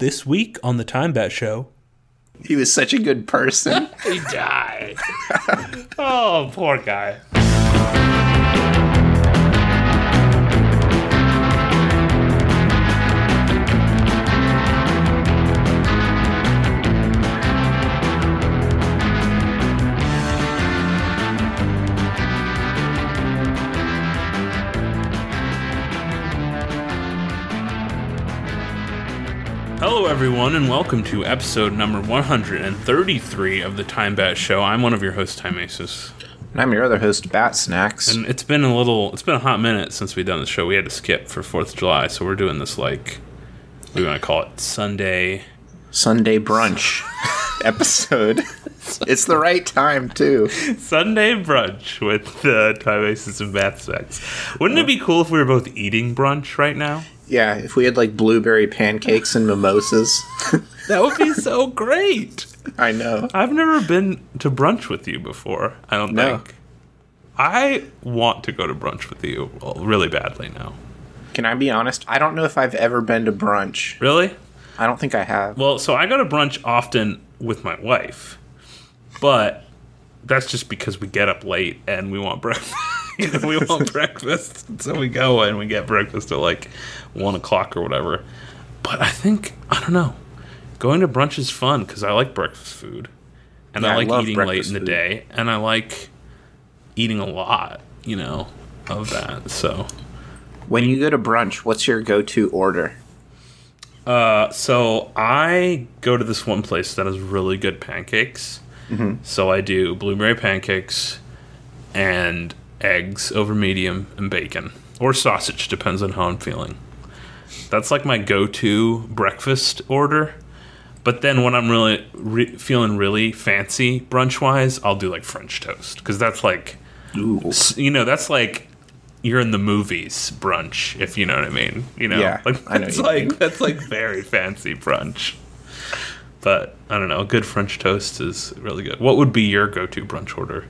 This week on the Time Bat Show. He was such a good person. He died. Oh, poor guy. Hello, everyone, and welcome to episode number 133 of the Time Bat Show. I'm one of your hosts, Time Aces. And I'm your other host, Bat Snacks. And it's been a hot minute since we've done the show. We had to skip for 4th of July, so we're doing this what do you want to call it? Sunday brunch episode. It's the right time, too. Sunday brunch with Time Aces and Bat Snacks. Wouldn't it be cool if we were both eating brunch right now? Yeah, if we had blueberry pancakes and mimosas. That would be so great. I know. I've never been to brunch with you before, I don't think. I want to go to brunch with you really badly now. Can I be honest? I don't know if I've ever been to brunch. Really? I don't think I have. Well, so I go to brunch often with my wife, but that's just because we get up late and we want breakfast. We want breakfast, so we go and we get breakfast at 1 o'clock or whatever. But I don't know. Going to brunch is fun because I like breakfast food, and I like eating late in the day, and I like eating a lot, of that. So, when you go to brunch, what's your go-to order? So I go to this one place that has really good pancakes. Mm-hmm. So I do blueberry pancakes and eggs over medium and bacon or sausage, depends on how I'm feeling. That's my go-to breakfast order. But then when I'm really feeling really fancy brunch wise, I'll do French toast, because that's Ooh. That's you're in the movies brunch, if you know what I mean. Yeah, I know that's very fancy brunch. But I don't know, a good French toast is really good. What would be your go-to brunch order?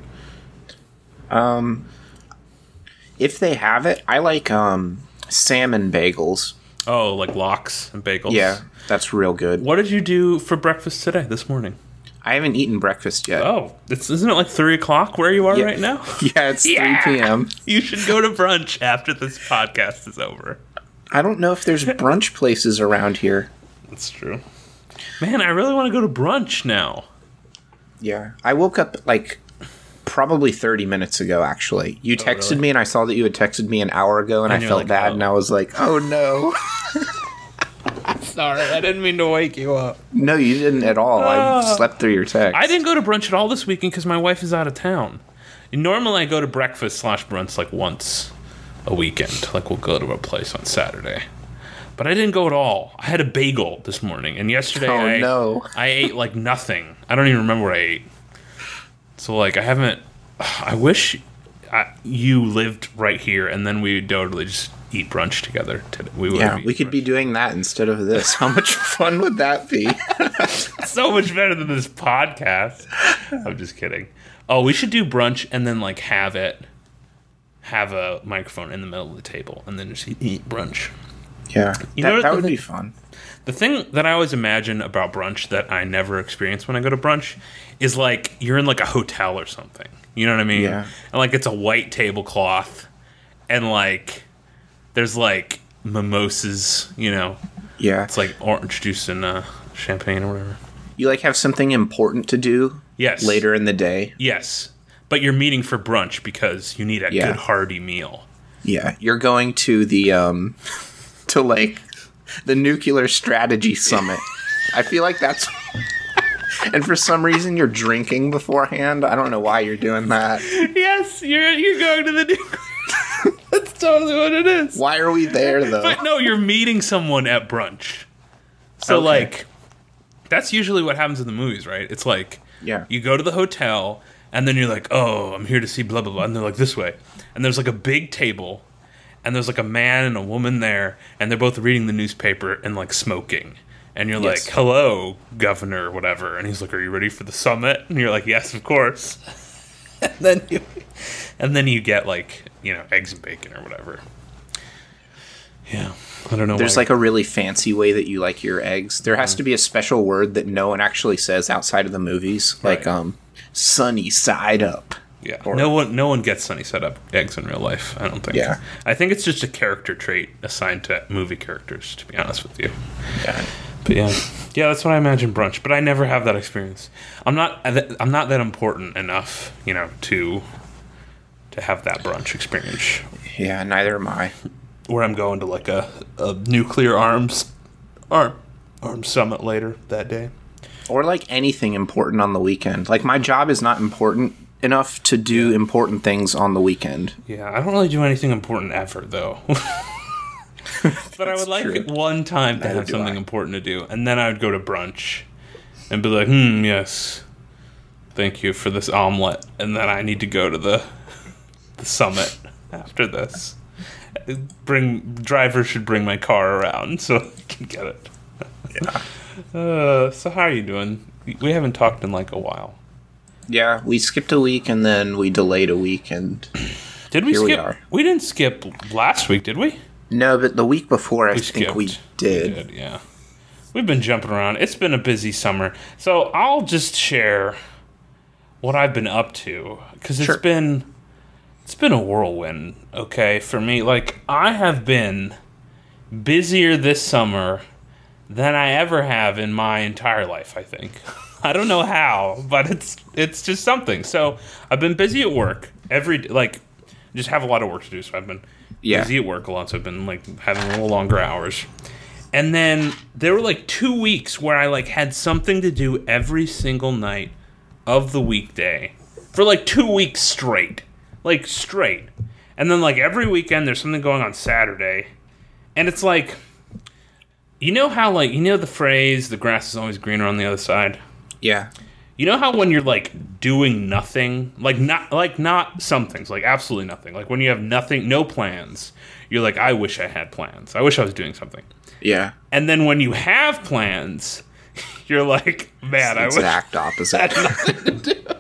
If they have it, I like salmon bagels. Oh, lox and bagels? Yeah, that's real good. What did you do for breakfast today, this morning? I haven't eaten breakfast yet. Oh, isn't it 3 o'clock where you are right now? Yeah, it's 3 p.m. You should go to brunch after this podcast is over. I don't know if there's brunch places around here. That's true. Man, I really want to go to brunch now. Yeah, I woke up probably 30 minutes ago, actually. You texted me, and I saw that you had texted me an hour ago, and I felt bad, and I was like, oh no. Sorry, I didn't mean to wake you up. No, you didn't at all. I slept through your text. I didn't go to brunch at all this weekend because my wife is out of town. Normally, I go to breakfast/brunch once a weekend. We'll go to a place on Saturday. But I didn't go at all. I had a bagel this morning, and yesterday I ate nothing. I don't even remember what I ate. So I wish you lived right here, and then we would totally just eat brunch together. We could be doing that instead of this. How much fun would that be? So much better than this podcast. I'm just kidding. Oh, we should do brunch and then have a microphone in the middle of the table and then just eat brunch. Yeah, that would be fun. The thing that I always imagine about brunch that I never experience when I go to brunch is you're in a hotel or something. You know what I mean? Yeah. And it's a white tablecloth and there's mimosas, Yeah. It's orange juice and champagne or whatever. You have something important to do? Yes. Later in the day? Yes. But you're meeting for brunch because you need a good hearty meal. Yeah. You're going to the the nuclear strategy summit. I feel like that's... And for some reason, you're drinking beforehand. I don't know why you're doing that. Yes, you're going to the nuclear... That's totally what it is. Why are we there, though? But no, you're meeting someone at brunch. So, that's usually what happens in the movies, right? It's you go to the hotel, and then you're oh, I'm here to see blah, blah, blah. And they're this way. And there's a big table, and there's a man and a woman there, and they're both reading the newspaper and smoking. And you're hello, governor, whatever. And he's are you ready for the summit? And you're yes, of course. and then you get eggs and bacon or whatever. Yeah. I don't know. There's like a really fancy way that you like your eggs. There has to be a special word that no one actually says outside of the movies, like sunny side up. Yeah, or, no one gets sunny side up eggs in real life. I don't think. Yeah, I think it's just a character trait assigned to movie characters. To be honest with you. Yeah. But yeah, that's what I imagine brunch. But I never have that experience. I'm not that important enough, to have that brunch experience. Yeah, neither am I. Where I'm going to like a nuclear arms summit later that day. Or like anything important on the weekend. Like my job is not important enough to do important things on the weekend. Yeah, I don't really do anything important ever though. But I would like it one time to have something important to do, and then I would go to brunch and be like, yes, thank you for this omelet, and then I need to go to the summit after this. Driver should bring my car around so I can get it. Yeah. So how are you doing? We haven't talked in like a while. Yeah, we skipped a week and then we delayed a week, and did we skip? We didn't skip last week, did we? No, but the week before I think we did. We did, yeah. We've been jumping around. It's been a busy summer. So I'll just share what I've been up to, because it's been a whirlwind, okay, for me. Like, I have been busier this summer than I ever have in my entire life, I think. I don't know how, but it's just something. So I've been busy at work just have a lot of work to do, so I've been busy at work a lot, so I've been like having a little longer hours. And then there were like 2 weeks where I like had something to do every single night of the weekday for like 2 weeks straight. Like straight. And then like every weekend there's something going on Saturday. And it's like, you know how like, the phrase, the grass is always greener on the other side? Yeah. You know how when you're like doing nothing, not some things, like absolutely nothing. Like when you have nothing, no plans, you're like, I wish I had plans. I wish I was doing something. Yeah. And then when you have plans, you're like, man, I wish. Exact opposite. I had nothing to do.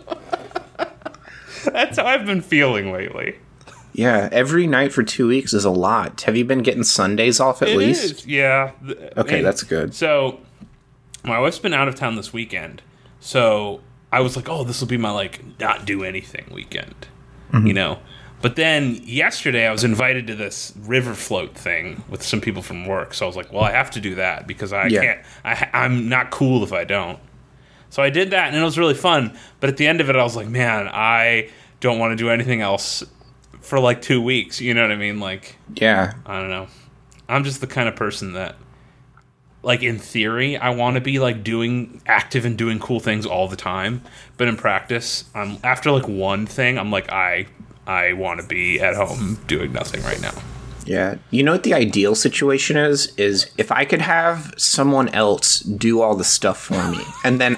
That's how I've been feeling lately. Yeah, every night for 2 weeks is a lot. Have you been getting Sundays off at least? It is, yeah. Okay, that's good. So, my wife's been out of town this weekend. So, I was like, this will be my, like, not do anything weekend. Mm-hmm. But then, yesterday, I was invited to this river float thing with some people from work. So, I was like, well, I have to do that because I can't. I'm not cool if I don't. So, I did that, and it was really fun. But at the end of it, I was like, man, I don't want to do anything else for like 2 weeks, you know what I mean? Like, yeah, I don't know. I'm just the kind of person that, like, in theory, I want to be like doing active and doing cool things all the time, but in practice, after like one thing, I'm like, I want to be at home doing nothing right now. Yeah, you know what the ideal situation is if I could have someone else do all the stuff for me, and then.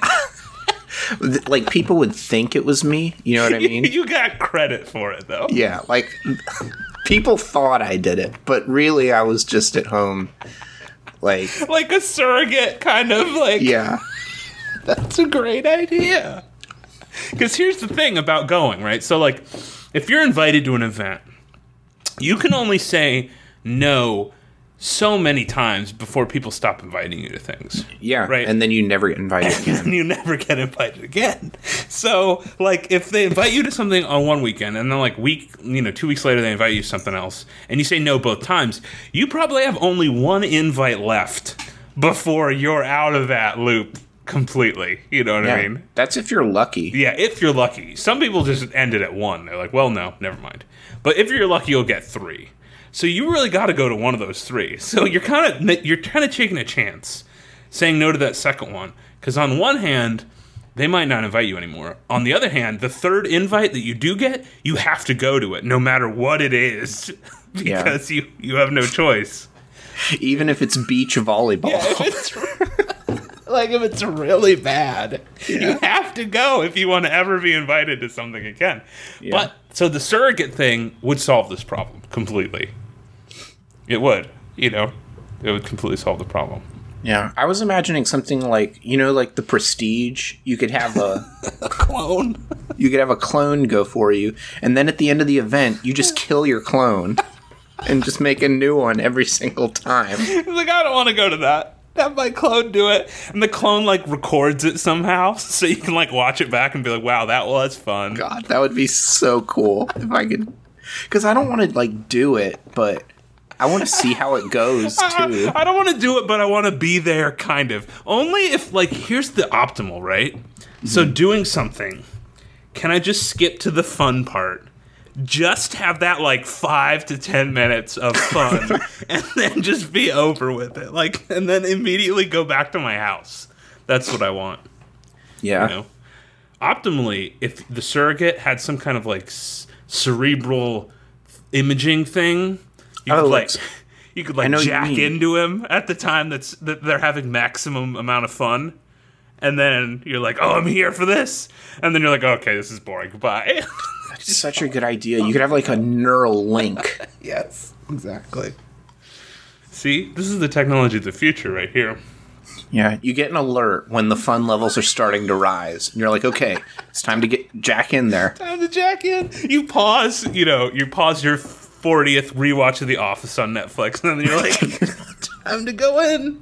Like, people would think it was me, you know what I mean? You got credit for it, though. Yeah, like, people thought I did it, but really I was just at home, like a surrogate, kind of, like... Yeah. That's a great idea. Because here's the thing about going, right? So, like, if you're invited to an event, you can only say no so many times before people stop inviting you to things. Yeah, right? And then you never get invited again. You never get invited again. So, like, if they invite you to something on one weekend, and then, like, 2 weeks later they invite you to something else, and you say no both times, you probably have only one invite left before you're out of that loop completely. You know what I mean? That's if you're lucky. Yeah, if you're lucky. Some people just end it at one. They're like, well, no, never mind. But if you're lucky, you'll get 3. So you really got to go to one of those 3. So you're kind of taking a chance saying no to that second one, because on one hand, they might not invite you anymore. On the other hand, the third invite that you do get, you have to go to it no matter what it is, because you have no choice. Even if it's beach volleyball. Yeah, if it's really bad, you have to go if you want to ever be invited to something again. Yeah. But so the surrogate thing would solve this problem completely. It would, it would completely solve the problem. Yeah, I was imagining something like, like the Prestige. You could have a clone. You could have a clone go for you, and then at the end of the event, you just kill your clone. and just make a new one every single time. He's like, I don't want to go to that. Have my clone do it. And the clone, like, records it somehow, so you can, like, watch it back and be like, wow, that was fun. God, that would be so cool if I could. Because I don't want to, like, do it, but I want to see how it goes, too. I don't want to do it, but I want to be there, kind of. Only if, like, here's the optimal, right? Mm-hmm. So doing something, can I just skip to the fun part? Just have that, like, 5 to 10 minutes of fun, and then just be over with it. Like, and then immediately go back to my house. That's what I want. Yeah. You know? Optimally, if the surrogate had some kind of, like, cerebral imaging thing, you could jack into him at the time that they're having maximum amount of fun, and then you're like, oh, I'm here for this, and then you're like, okay, this is boring, goodbye. That's such a good idea. You could have like a neural link. Yes, exactly. See, this is the technology of the future right here. Yeah, you get an alert when the fun levels are starting to rise, and you're like, okay, it's time to get jack in there. Time to jack in. You pause your 40th rewatch of The Office on Netflix, and then you're like, time to go in.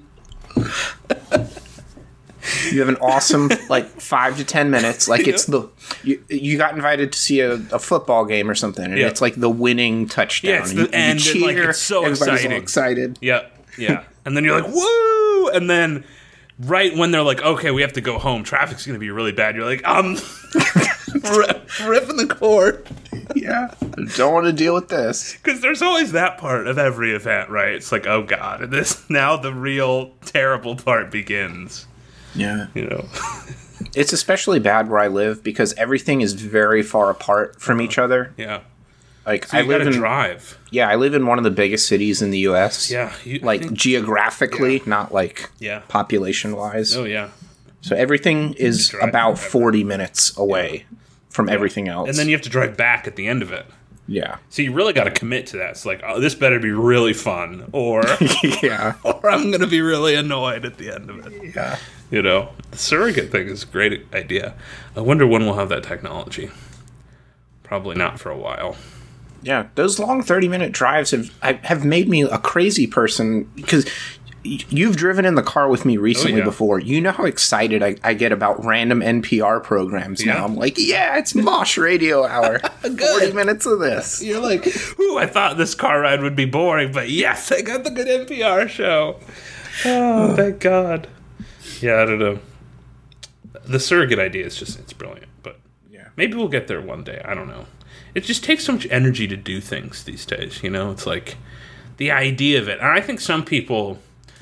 You have an awesome, like, 5 to 10 minutes. Like, it's you got invited to see a football game or something, and it's like the winning touchdown. Yeah, it's the end, and like, it's so exciting. All excited. Yeah. And then you're like, woo! And then right when they're like, okay, we have to go home, traffic's going to be really bad, you're like, ripping the cord. Yeah. Don't want to deal with this. Because there's always that part of every event, right? It's like, oh, God, now the real terrible part begins. Yeah. You know? It's especially bad where I live because everything is very far apart from each other. Yeah. Like, so you gotta drive. Yeah, I live in one of the biggest cities in the U.S. Yeah. Geographically, not like population-wise. Oh, yeah. So everything is about 40 minutes away from everything else. And then you have to drive back at the end of it. Yeah. So you really got to commit to that. It's like, oh, this better be really fun, or or I'm going to be really annoyed at the end of it. Yeah. You know, the surrogate thing is a great idea. I wonder when we'll have that technology. Probably not for a while. Yeah, those long 30-minute drives have made me a crazy person because you've driven in the car with me recently before. You know how excited I get about random NPR programs now. I'm like, yeah, it's Mosh Radio Hour. 40 minutes of this. You're like, ooh, I thought this car ride would be boring, but yes, I got the good NPR show. Oh, thank God. Yeah, I don't know. The surrogate idea is it's brilliant, but maybe we'll get there one day. I don't know. It just takes so much energy to do things these days, you know? It's like the idea of it. And I think some people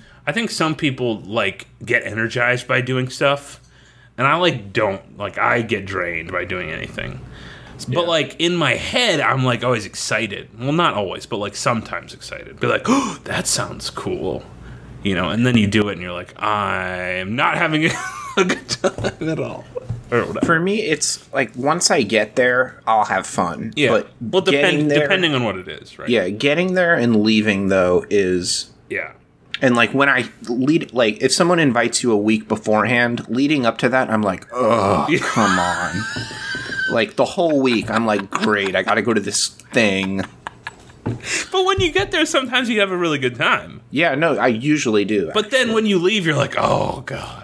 like get energized by doing stuff, and I don't. Like, I get drained by doing anything. But like in my head, I'm like always excited. Well, not always, but like sometimes excited. Be like, oh, that sounds cool. You know, and then you do it and you're like, I'm not having a good time at all. Or whatever. For me, it's like once I get there, I'll have fun. Yeah. But depending on what it is, right? Yeah, getting there and leaving though is And like when I if someone invites you a week beforehand, leading up to that, I'm like, oh, come on. Like the whole week, I'm like, great, I got to go to this thing. But when you get there, sometimes you have a really good time. Yeah, no, I usually do. But then when you leave, you're like, oh, God.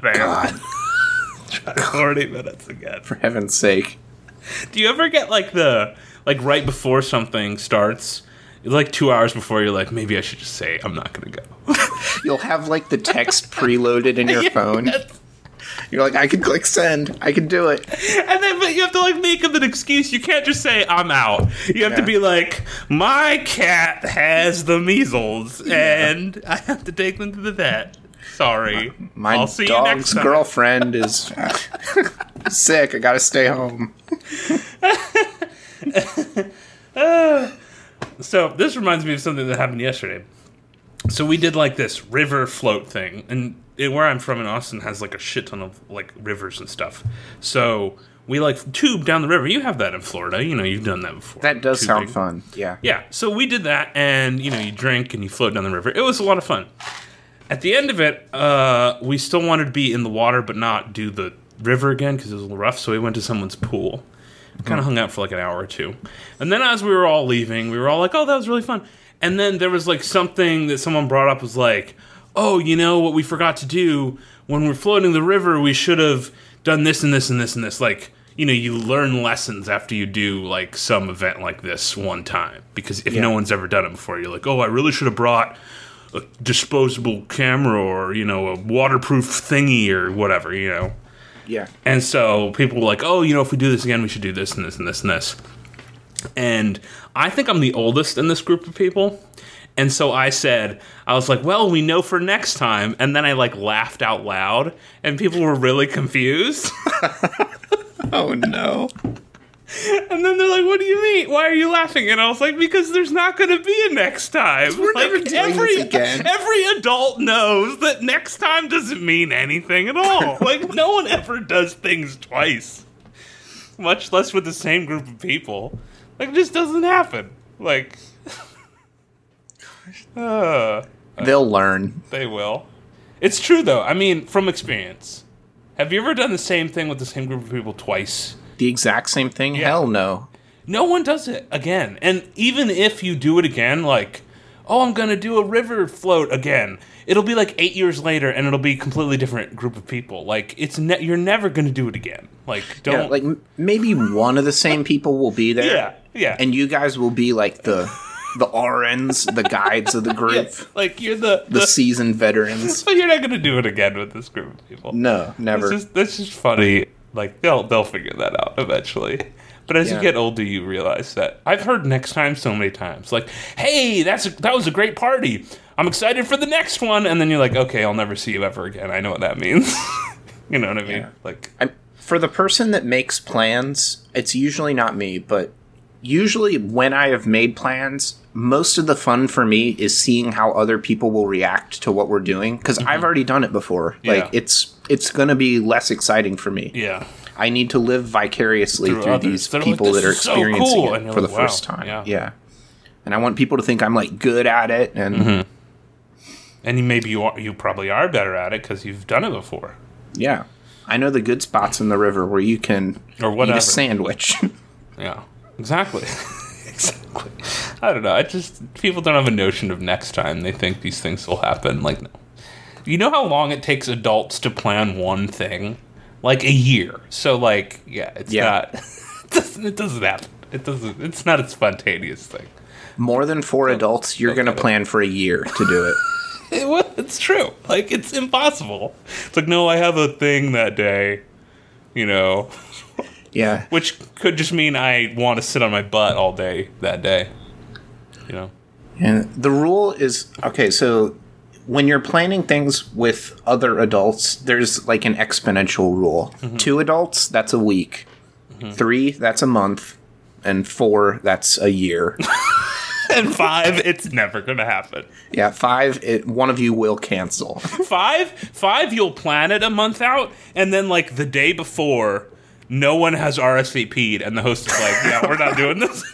40 minutes again. For heaven's sake. Do you ever get right before something starts, like 2 hours before, you're like, maybe I should just say I'm not going to go. You'll have like the text preloaded in your phone. You're like, I can click send. I can do it. And then but you have to like make up an excuse. You can't just say I'm out. You have to be like, my cat has the measles and I have to take them to the vet. Sorry. My I'll see you next time. girlfriend is sick. I gotta stay home. So this reminds me of something that happened yesterday. So we did like this river float thing, and where I'm from in Austin has like a shit ton of like rivers and stuff. So we like tube down the river. You have that in Florida. You know, you've done that before. That does sound fun. Yeah. Yeah. So we did that, and you know, you drink and you float down the river. It was a lot of fun. At the end of it, we still wanted to be in the water, but not do the river again because it was a little rough. So we went to someone's pool. Kind of hung out for like an hour or two. And then as we were all leaving, we were all like, oh, that was really fun. And then there was like something that someone brought up was like, oh, you know what we forgot to do when we're floating the river, we should have done this and this and this and this. Like, you know, you learn lessons after you do like some event like this one time, because if no one's ever done it before, you're like, oh, I really should have brought a disposable camera or, you know, a waterproof thingy or whatever, you know. Yeah. And so people were like, oh, you know, if we do this again, we should do this and this and this and this. And I think I'm the oldest in this group of people. And so I was like, well, we know for next time. And then I like laughed out loud and people were really confused. Oh, no. And then they're like, what do you mean? Why are you laughing? And I was like, because there's not going to be a next time. We're like, never doing this again. Every adult knows that next time doesn't mean anything at all. Like, no one ever does things twice. Much less with the same group of people. Like, it just doesn't happen. Like, they'll learn. They will. It's true, though. I mean, from experience. Have you ever done the same thing with the same group of people twice? The exact same thing? Yeah. Hell no. No one does it again. And even if you do it again, like, oh, I'm going to do a river float again, it'll be like 8 years later and it'll be a completely different group of people. Like, you're never going to do it again. Like, don't. Yeah, like, maybe one of the same people will be there. Yeah, yeah. And you guys will be like the RNs, the guides of the group. Yes, like, you're the seasoned veterans. But you're not going to do it again with this group of people. No, never. That's just funny. Like, they'll figure that out eventually. But as you get older, you realize that. I've heard next time so many times. Like, hey, that was a great party. I'm excited for the next one. And then you're like, okay, I'll never see you ever again. I know what that means. You know what I mean? Yeah. Like, for the person that makes plans, it's usually not me, but usually when I have made plans, most of the fun for me is seeing how other people will react to what we're doing, because I've already done it before. Yeah. Like, it's going to be less exciting for me. yeah. I need to live vicariously through others. these They're people like, that are "This is so experiencing cool," it and you're for the like, wow. first time. Yeah. Yeah. And I want people to think I'm, like, good at it. And And maybe you probably are better at it because you've done it before. yeah. I know the good spots in the river where you can Or eat whatever. a sandwich. Yeah, exactly. Exactly. I don't know. People don't have a notion of next time. They think these things will happen. Like, no. You know how long it takes adults to plan one thing? Like a year. So, like, yeah, it's not. It doesn't happen. It's not a spontaneous thing. More than 4 adults, you're going to plan for a year to do it. It's true. Like, it's impossible. It's like, no, I have a thing that day. You know. Yeah. Which could just mean I want to sit on my butt all day that day. You know? And the rule is, okay, so when you're planning things with other adults, there's like an exponential rule. 2 adults, that's a week. 3, that's a month. And 4, that's a year. And 5, it's never going to happen. Yeah, 5, one of you will cancel. 5, you'll plan it a month out, and then like the day before, no one has RSVP'd, and the host is like, yeah, we're not doing this.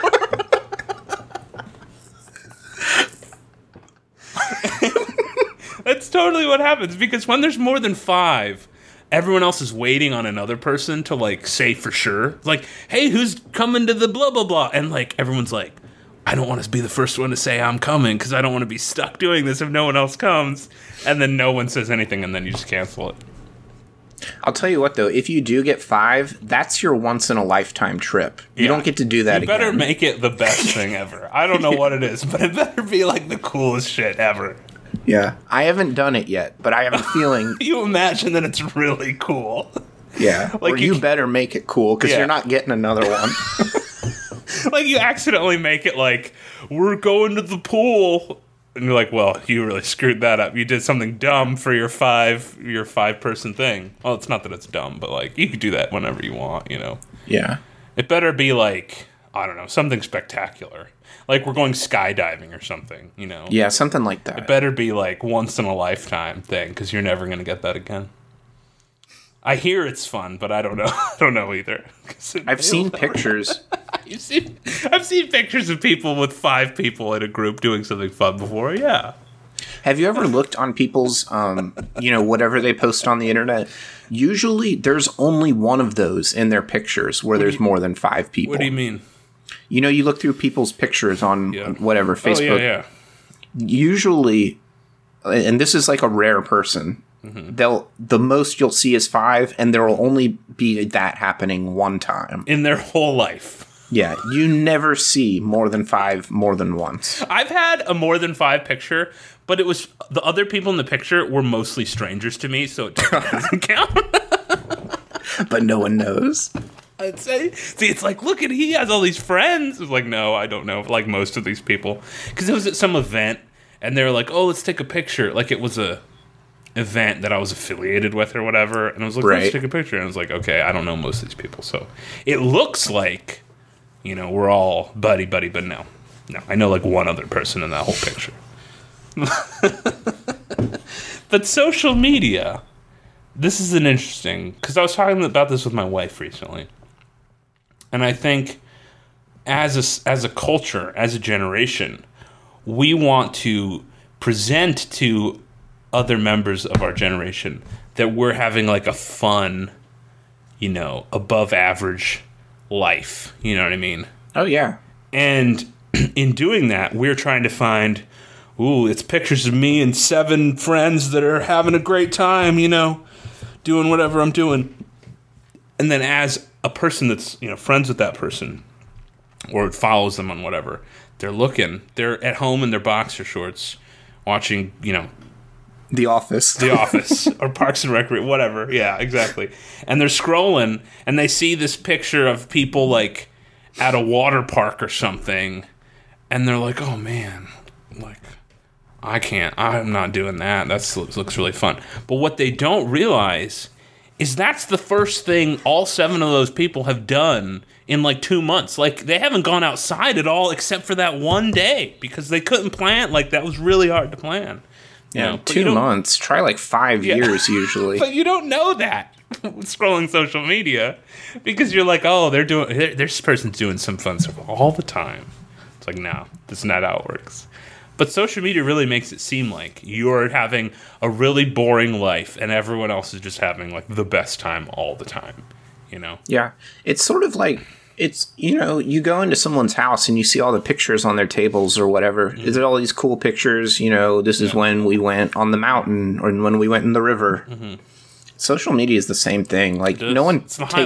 That's totally what happens, because when there's more than 5, everyone else is waiting on another person to like say for sure. Like, hey, who's coming to the blah, blah, blah? And like, everyone's like, I don't want to be the first one to say I'm coming because I don't want to be stuck doing this if no one else comes. And then no one says anything, and then you just cancel it. I'll tell you what, though, if you do get 5, that's your once-in-a-lifetime trip. You don't get to do that again. You better make it the best thing ever. I don't know what it is, but it better be like the coolest shit ever. Yeah. I haven't done it yet, but I have a feeling... You imagine that it's really cool. Yeah. Like or you better make it cool, because you're not getting another one. Like, you accidentally make it like, we're going to the pool... And you're like, well, you really screwed that up. You did something dumb for your 5-person thing. Well, it's not that it's dumb, but like, you could do that whenever you want, you know? Yeah. It better be like, I don't know, something spectacular. Like we're going skydiving or something, you know? Yeah, something like that. It better be like once in a lifetime thing, because you're never going to get that again. I hear it's fun, but I don't know. I don't know either. I've seen pictures. I've seen pictures of people with 5 people in a group doing something fun before. Yeah. Have you ever looked on people's, whatever they post on the internet? Usually, there's only one of those in their pictures where there's more than 5 people. What do you mean? You know, you look through people's pictures on whatever, Facebook. Oh, yeah. Usually, and this is like a rare person, the most you'll see is 5, and there will only be that happening one time. In their whole life. Yeah, you never see more than 5 more than once. I've had a more than 5 picture, but it was the other people in the picture were mostly strangers to me, so it doesn't count. But no one knows. I'd say, see, it's like, look at, he has all these friends. It's like, no, I don't know, like most of these people. Because it was at some event, and they were like, oh, let's take a picture. Like, it was a event that I was affiliated with or whatever, and I was like, let's take a picture. And I was like, okay, I don't know most of these people, so it looks like, you know, we're all buddy, but no, I know like one other person in that whole picture. But social media, this is an interesting, because I was talking about this with my wife recently, and I think as a culture, as a generation, we want to present to other members of our generation that we're having like a fun, you know, above average life. You know what I mean? Oh, yeah. And in doing that, we're trying to find, it's pictures of me and 7 friends that are having a great time, you know, doing whatever I'm doing. And then as a person that's, you know, friends with that person or follows them on whatever, they're at home in their boxer shorts watching, you know, The Office. Or Parks and Recreation, whatever. Yeah, exactly. And they're scrolling, and they see this picture of people, like, at a water park or something, and they're like, oh, man, like, I'm not doing that. That looks really fun. But what they don't realize is that's the first thing all 7 of those people have done in, like, 2 months. Like, they haven't gone outside at all except for that one day, because they couldn't plan. Like, that was really hard to plan. Yeah, 2 months. Try like 5 years usually. But you don't know that scrolling social media, because you're like, oh, this person's doing some fun stuff all the time. It's like, no, that's not how it works. But social media really makes it seem like you're having a really boring life and everyone else is just having like the best time all the time, you know? Yeah. It's sort of like, it's, you know, you go into someone's house and you see all the pictures on their tables or whatever. Mm-hmm. Is it all these cool pictures? You know, this is when we went on the mountain or when we went in the river. Mm-hmm. Social media is the same thing. Like no one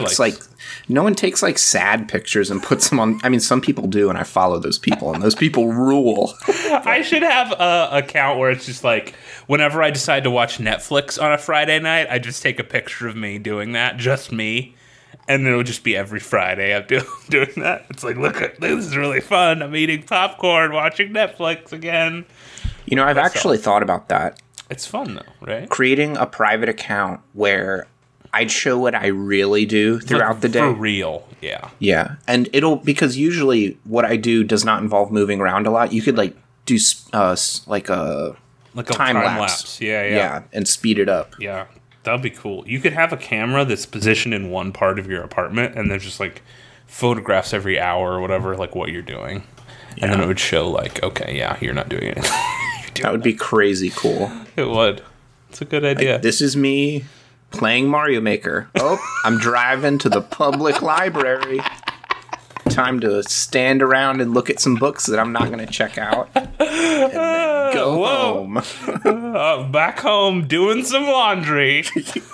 takes like sad pictures and puts them on. I mean, some people do, and I follow those people, and those people rule. I should have a account where it's just like whenever I decide to watch Netflix on a Friday night, I just take a picture of me doing that, just me. And it'll just be every Friday I'm doing that. It's like, look, this is really fun. I'm eating popcorn, watching Netflix again. You know, I've actually thought about that. It's fun, though, right? Creating a private account where I'd show what I really do throughout the day. For real, yeah. Yeah, and because usually what I do does not involve moving around a lot. You could, like, do, like a time lapse. Yeah, and speed it up. Yeah. That'd be cool. You could have a camera that's positioned in one part of your apartment, and there's just like photographs every hour or whatever, like what you're doing, and then it would show like, okay, yeah, you're not doing anything. That would be crazy cool. It would. It's a good idea. Like, this is me playing Mario Maker. Oh, I'm driving to the public library. Time to stand around and look at some books that I'm not going to check out. And then go home. Back home doing some laundry.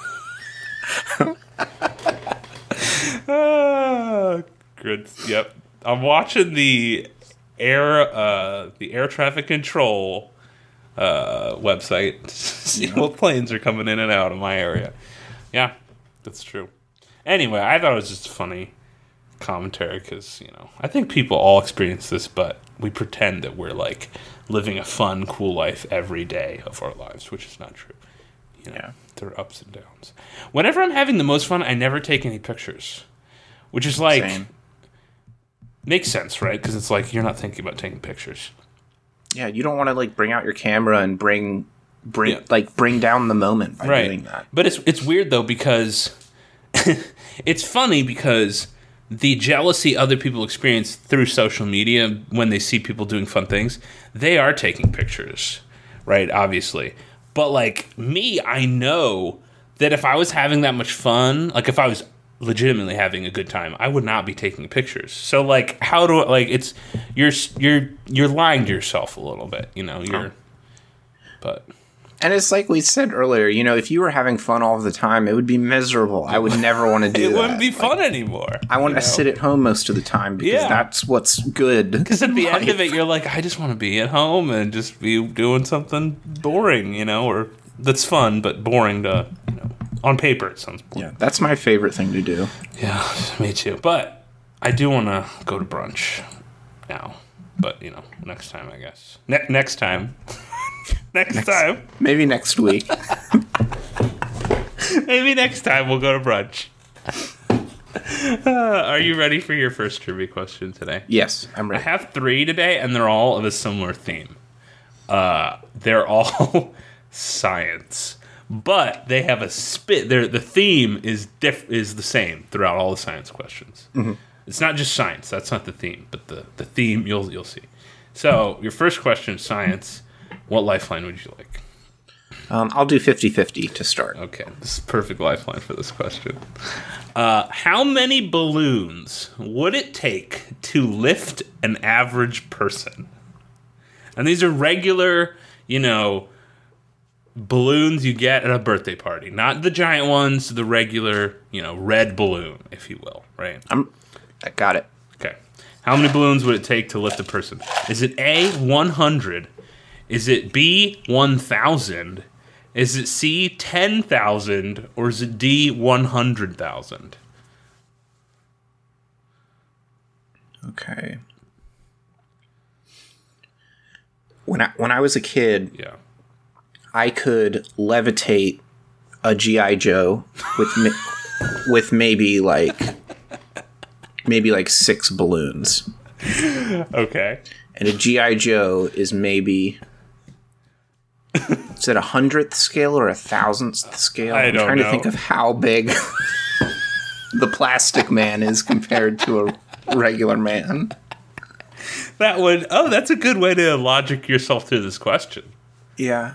Good. Yep. I'm watching the air traffic control website to see what planes are coming in and out of my area. Yeah, that's true. Anyway, I thought it was just funny commentary because, you know, I think people all experience this, but we pretend that we're like living a fun, cool life every day of our lives, which is not true. You know, there are ups and downs. Whenever I'm having the most fun, I never take any pictures, which is like makes sense, right? Because it's like you're not thinking about taking pictures. Yeah, you don't want to like bring out your camera and bring down the moment by doing that. But it's weird though because it's funny because the jealousy other people experience through social media when they see people doing fun things, they are taking pictures, right? Obviously. But like me, I know that if I was having that much fun, like if I was legitimately having a good time, I would not be taking pictures. So like, how do I, like, it's you're lying to yourself a little bit, you know. But. And it's like we said earlier, you know, if you were having fun all the time, it would be miserable. I would never want to do that. It wouldn't be fun anymore. I want to sit at home most of the time because that's what's good. Because at the end of it, you're like, I just want to be at home and just be doing something boring, you know, or that's fun but boring to, you know, on paper it sounds boring. Yeah, that's my favorite thing to do. Yeah, me too. But I do want to go to brunch now. But, you know, next time, I guess. Next time. Next time. Maybe next week. Maybe next time we'll go to brunch. Are you ready for your first trivia question today? Yes, I'm ready. I have 3 today, and they're all of a similar theme. They're all science, but they have a spit. The theme is the same throughout all the science questions. Mm-hmm. It's not just science. That's not the theme, but the theme you'll see. So your first question is science. What lifeline would you like? I'll do 50-50 to start. Okay, this is perfect lifeline for this question. How many balloons would it take to lift an average person? And these are regular, you know, balloons you get at a birthday party. Not the giant ones, the regular, you know, red balloon, if you will, right? I got it. Okay. How many balloons would it take to lift a person? Is it A, 100? Is it B, 1,000? Is it C, 10,000? Or is it D, 100,000? Okay. When I was a kid, Yeah. I could levitate a G.I. Joe with maybe like 6 balloons. Okay. And a G.I. Joe is maybe... Is it 100th scale or 1,000th scale? I don't know. I'm trying to think of how big the plastic man is compared to a regular man. That's a good way to logic yourself through this question. Yeah.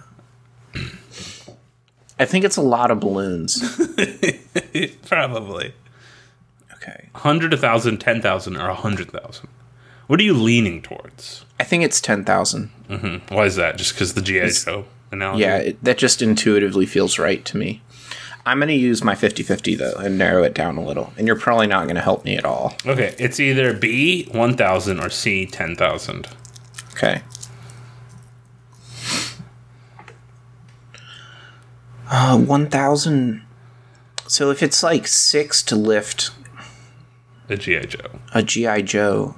I think it's a lot of balloons. Probably. Okay. 100, 1,000, 10,000, or 100,000. What are you leaning towards? I think it's 10,000. Mm-hmm. Why is that? Just because the G.I. Joe analogy? Yeah, that just intuitively feels right to me. I'm going to use my 50-50, though, and narrow it down a little. And you're probably not going to help me at all. Okay, it's either B, 1,000, or C, 10,000. Okay. 1,000. So if it's like 6 to lift A G.I. Joe. a G.I. Joe,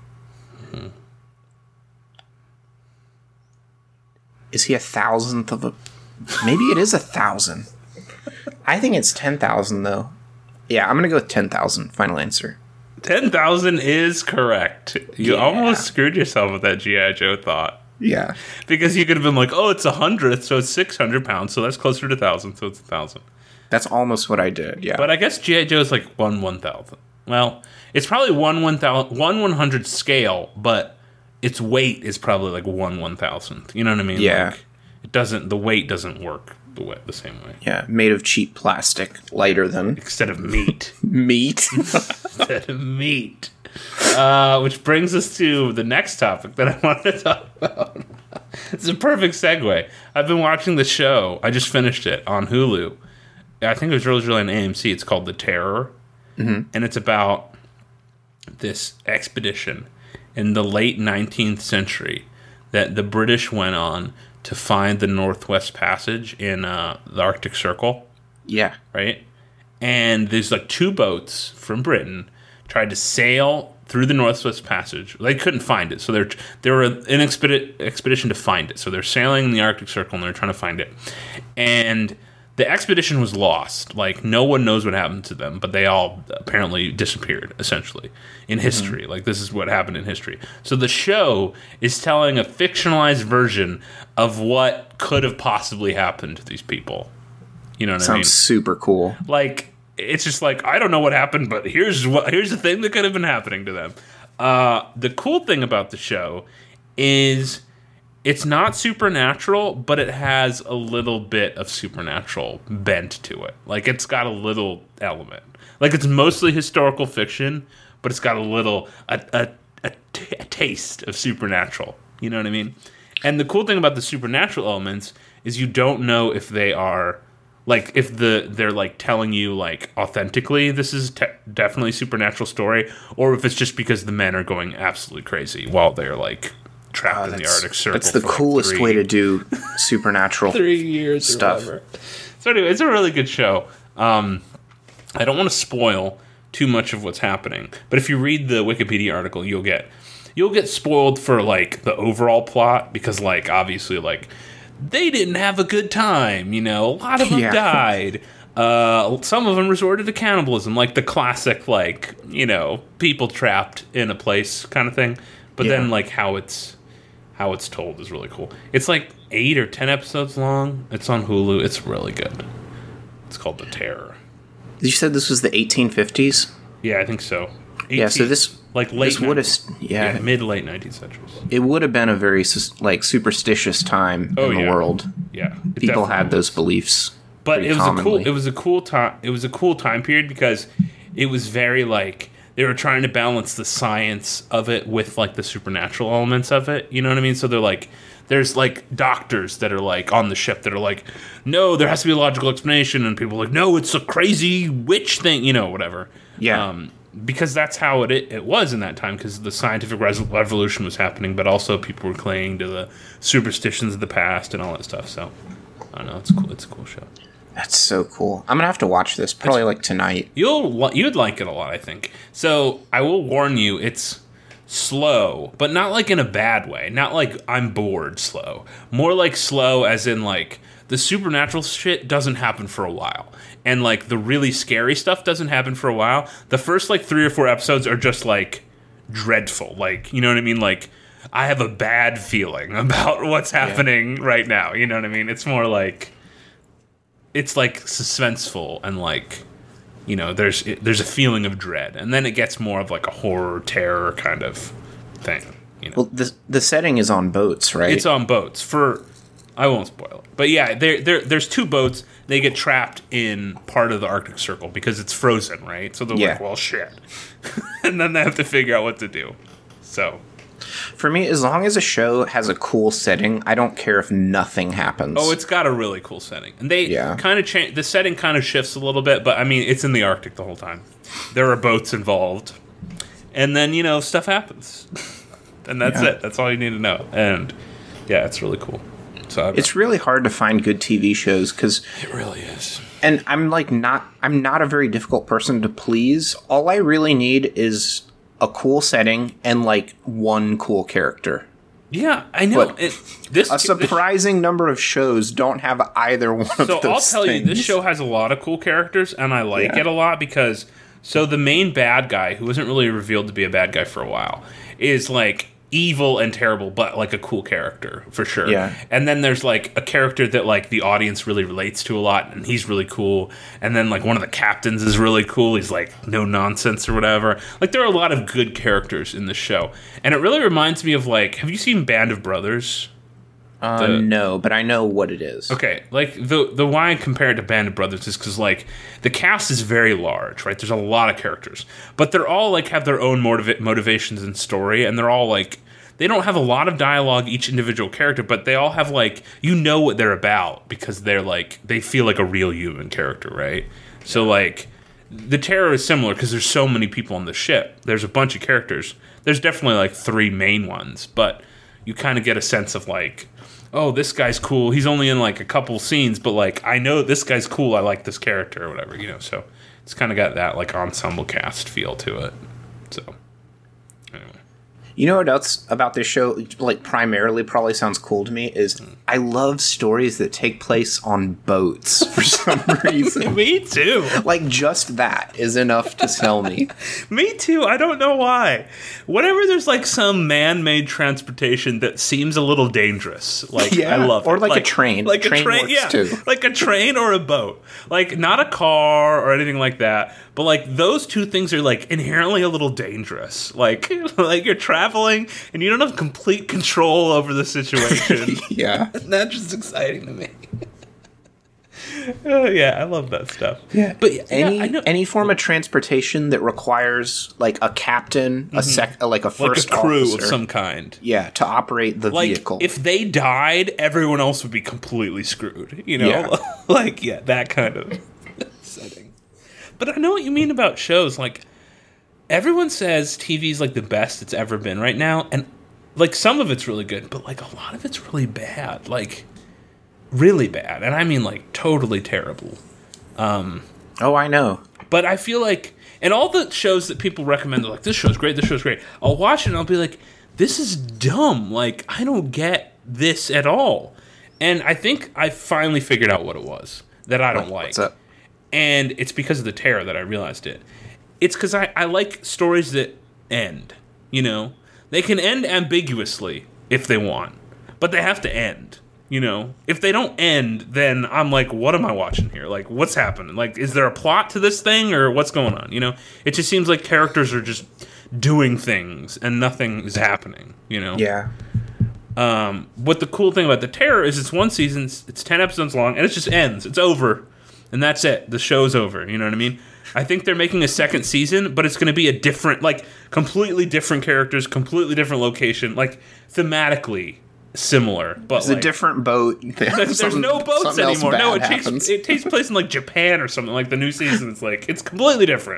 is he 1,000th of a... Maybe it is 1,000. I think it's 10,000, though. Yeah, I'm going to go with 10,000. Final answer. 10,000 is correct. You almost screwed yourself with that G.I. Joe thought. Yeah. Because you could have been like, oh, it's 100th, so it's 600 pounds, so that's closer to 1,000, so it's 1,000. That's almost what I did, yeah. But I guess G.I. Joe is like 1/1,000. Well, it's probably 1/100 scale, but its weight is probably like 1/1,000th. You know what I mean? Yeah. Like, the weight doesn't work the same way. Yeah, made of cheap plastic, lighter than... Instead of meat. Meat. Instead of meat. Which brings us to the next topic that I wanted to talk about. It's a perfect segue. I've been watching the show. I just finished it on Hulu. I think it was originally on AMC. It's called The Terror. Mm-hmm. And it's about this expedition in the late 19th century that the British went on to find the Northwest Passage in the Arctic Circle. Yeah. Right? And there's like 2 boats from Britain tried to sail through the Northwest Passage. They couldn't find it, so they were an expedition to find it. So they're sailing in the Arctic Circle, and they're trying to find it. And the expedition was lost. Like, no one knows what happened to them, but they all apparently disappeared, essentially, in history. Mm-hmm. Like, this is what happened in history. So the show is telling a fictionalized version of what could have possibly happened to these people. You know what I mean? Sounds super cool. Like, it's just like, I don't know what happened, but here's the thing that could have been happening to them. The cool thing about the show is It's not supernatural, but it has a little bit of supernatural bent to it. Like, it's got a little element. Like, it's mostly historical fiction, but it's got a little, a taste of supernatural. You know what I mean? And the cool thing about the supernatural elements is you don't know if they are, like, if they're, like, telling you, like, authentically this is definitely a supernatural story, or if it's just because the men are going absolutely crazy while they're, like, trapped in the Arctic Circle. That's the coolest way to do supernatural 3 years stuff. Or whatever. So anyway, it's a really good show. I don't want to spoil too much of what's happening, but if you read the Wikipedia article, you'll get spoiled for, like, the overall plot, because, like, obviously, like, they didn't have a good time, you know, a lot of them died. Some of them resorted to cannibalism, like the classic, like, you know, people trapped in a place kind of thing. But then, like, how it's told is really cool. It's like 8 or 10 episodes long. It's on Hulu. It's really good. It's called The Terror. You said this was the 1850s? Yeah, I think so. Yeah, so this, like, late, this would have, mid-late 19th centuries. It would have been a very, like, superstitious time in the world. Yeah, people had those beliefs. But it was a cool time. It was a cool time period because it was very, like, they were trying to balance the science of it with, like, the supernatural elements of it. You know what I mean? So they're like, there's, like, doctors that are, like, on the ship that are like, no, there has to be a logical explanation. And people are like, no, it's a crazy witch thing, you know, whatever. Yeah. Because that's how it was in that time, because the scientific revolution was happening, but also people were clinging to the superstitions of the past and all that stuff. So, I don't know. It's cool. It's a cool show. That's so cool. I'm gonna have to watch this probably like tonight. You'd like it a lot, I think. So I will warn you, it's slow, but not like in a bad way. Not like I'm bored slow. More like slow as in, like, the supernatural shit doesn't happen for a while. And, like, the really scary stuff doesn't happen for a while. The first, like, 3 or 4 episodes are just, like, dreadful. Like, you know what I mean? Like, I have a bad feeling about what's happening right now. You know what I mean? It's more like, it's, like, suspenseful and, like, you know, there's a feeling of dread. And then it gets more of, like, a horror, terror kind of thing. You know? Well, the setting is on boats, right? It's on boats. I won't spoil it. But yeah, there's 2 boats. They get trapped in part of the Arctic Circle because it's frozen, right? So they're like, well, shit. And then they have to figure out what to do. So, for me, as long as a show has a cool setting, I don't care if nothing happens. Oh, it's got a really cool setting. And they kind of change. The setting kind of shifts a little bit, but I mean, it's in the Arctic the whole time. There are boats involved. And then, you know, stuff happens. And that's it. That's all you need to know. And yeah, it's really cool. So it's really hard to find good TV shows because it really is. And I'm not a very difficult person to please. All I really need is a cool setting and, like, one cool character. Yeah, I know. A surprising number of shows don't have either one of those things. So I'll tell you, this show has a lot of cool characters, and I like it a lot because, so the main bad guy, who wasn't really revealed to be a bad guy for a while, is, like, evil and terrible, but, like, a cool character for sure. Yeah. And then there's, like, a character that, like, the audience really relates to a lot, and he's really cool. And then, like, one of the captains is really cool. He's, like, no nonsense or whatever. Like, there are a lot of good characters in this show, and it really reminds me of, like, have you seen Band of Brothers? No, but I know what it is. Okay, like, the why I compare it to Band of Brothers is because, like, the cast is very large, right? There's a lot of characters, but they're all, like, have their own motivations and story, and they're all, like, they don't have a lot of dialogue, each individual character, but they all have, like, you know what they're about because they're, like, they feel like a real human character, right? So, like, the Terror is similar because there's so many people on the ship. There's a bunch of characters. There's definitely, like, 3 main ones, but you kind of get a sense of, like, oh, this guy's cool. He's only in, like, a couple scenes, but, like, I know this guy's cool. I like this character or whatever, you know? So it's kind of got that, like, ensemble cast feel to it. So, anyway. You know what else about this show, like, primarily probably sounds cool to me is I love stories that take place on boats for some reason. Me too. Like, just that is enough to sell me. Me too. I don't know why. Whenever there's like some man-made transportation that seems a little dangerous, like I love it. Or like a train. Like train a train, works yeah. too. Like a train or a boat. Like not a car or anything like that. But like those two things are like inherently a little dangerous. Like you're traveling and you don't have complete control over the situation. Yeah. That's just exciting to me. Oh yeah, I love that stuff. Yeah, but any form of transportation that requires like a captain, a first like a crew officer, of some kind. Yeah, to operate the like, vehicle. If they died, everyone else would be completely screwed. You know, Yeah. That kind of setting. But I know what you mean about shows. Like everyone says TV's like the best it's ever been right now, and like some of it's really good, but like a lot of it's really bad. Like really bad, and I mean like totally terrible. Oh, I know. But I feel like, and all the shows that people recommend are like, this show's great, I'll watch it and I'll be like, this is dumb. Like, I don't get this at all. And I think I finally figured out what it was that I don't like. What's up? And it's because of the terror that I realized it. It's because I like stories that end, you know? They can end ambiguously if they want, but they have to end. You know, if they don't end, then I'm like, what am I watching here? Like, what's happening? Like, is there a plot to this thing or what's going on? You know, it just seems like characters are just doing things and nothing is happening, you know? Yeah. What the cool thing about The Terror is it's one season, it's 10 episodes long, and it just ends. It's over. And that's it. The show's over. You know what I mean? I think they're making a second season, but it's going to be a different, like, completely different characters, completely different location, like, thematically similar, but it's like, a different boat. There's no boats anymore. No, happens. it takes place in like Japan or something. Like the new season, it's completely different.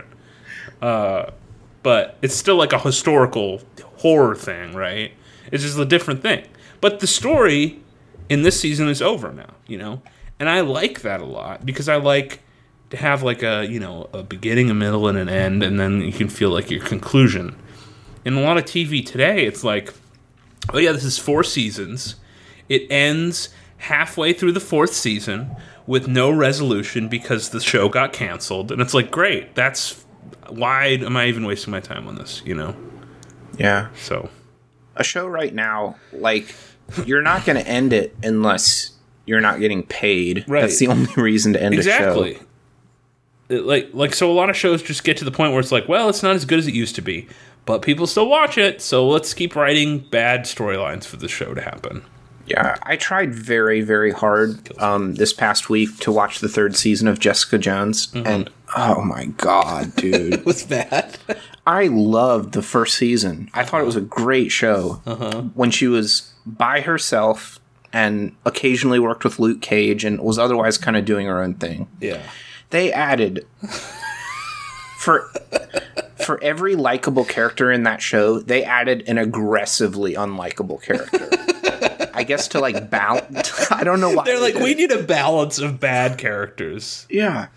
But it's still like a historical horror thing, right? It's just a different thing. But the story in this season is over now, you know, and I like that a lot because I like to have like a beginning, a middle, and an end, and then you can feel like your conclusion. In a lot of TV today, it's like, oh yeah, this is 4 seasons. It ends halfway through the 4th season with no resolution because the show got canceled. And it's like, great, that's... why am I even wasting my time on this, you know? Yeah. So. A show right now, like, you're not going to end it unless you're not getting paid. Right. That's the only reason to end a show. Exactly. So a lot of shows just get to the point where it's like, well, it's not as good as it used to be. But people still watch it, so let's keep writing bad storylines for the show to happen. Yeah, I tried very, very hard this past week to watch the 3rd season of Jessica Jones, and oh my god, dude. It was bad. I loved the first season. I thought it was a great show. When she was by herself and occasionally worked with Luke Cage and was otherwise kind of doing her own thing. Yeah. They added... For every likable character in that show, they added an aggressively unlikable character. I guess to like balance. I don't know why. They're like, we need a balance of bad characters. Yeah.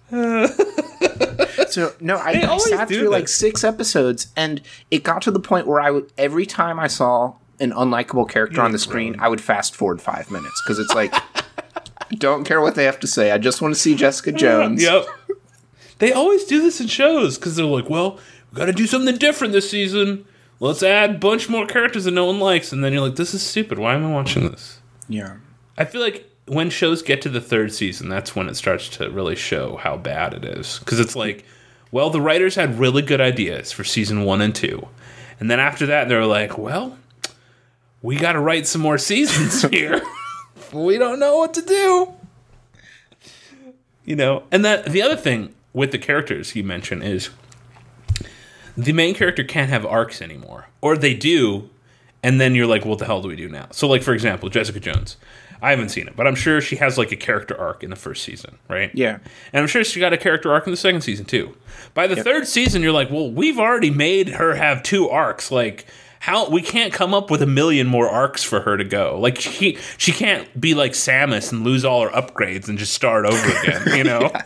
So no, I sat through like 6 episodes, and it got to the point where every time I saw an unlikable character on the screen, I would fast forward 5 minutes because it's like, I don't care what they have to say. I just want to see Jessica Jones. Yep. They always do this in shows because they're like, well, we got to do something different this season. Let's add a bunch more characters that no one likes. And then you're like, this is stupid. Why am I watching this? Yeah. I feel like when shows get to the 3rd season, that's when it starts to really show how bad it is. Because it's like, well, the writers had really good ideas for season 1 and 2. And then after that, they're like, well, we got to write some more seasons here. We don't know what to do. You know, and that the other thing with the characters you mentioned is the main character can't have arcs anymore. Or they do, and then you're like, well, what the hell do we do now? So, like, for example, Jessica Jones. I haven't seen it, but I'm sure she has, like, a character arc in the 1st season, right? Yeah. And I'm sure she got a character arc in the 2nd season, too. By the 3rd season, you're like, well, we've already made her have 2 arcs. Like, how we can't come up with a million more arcs for her to go. Like, she can't be like Samus and lose all her upgrades and just start over again, you know?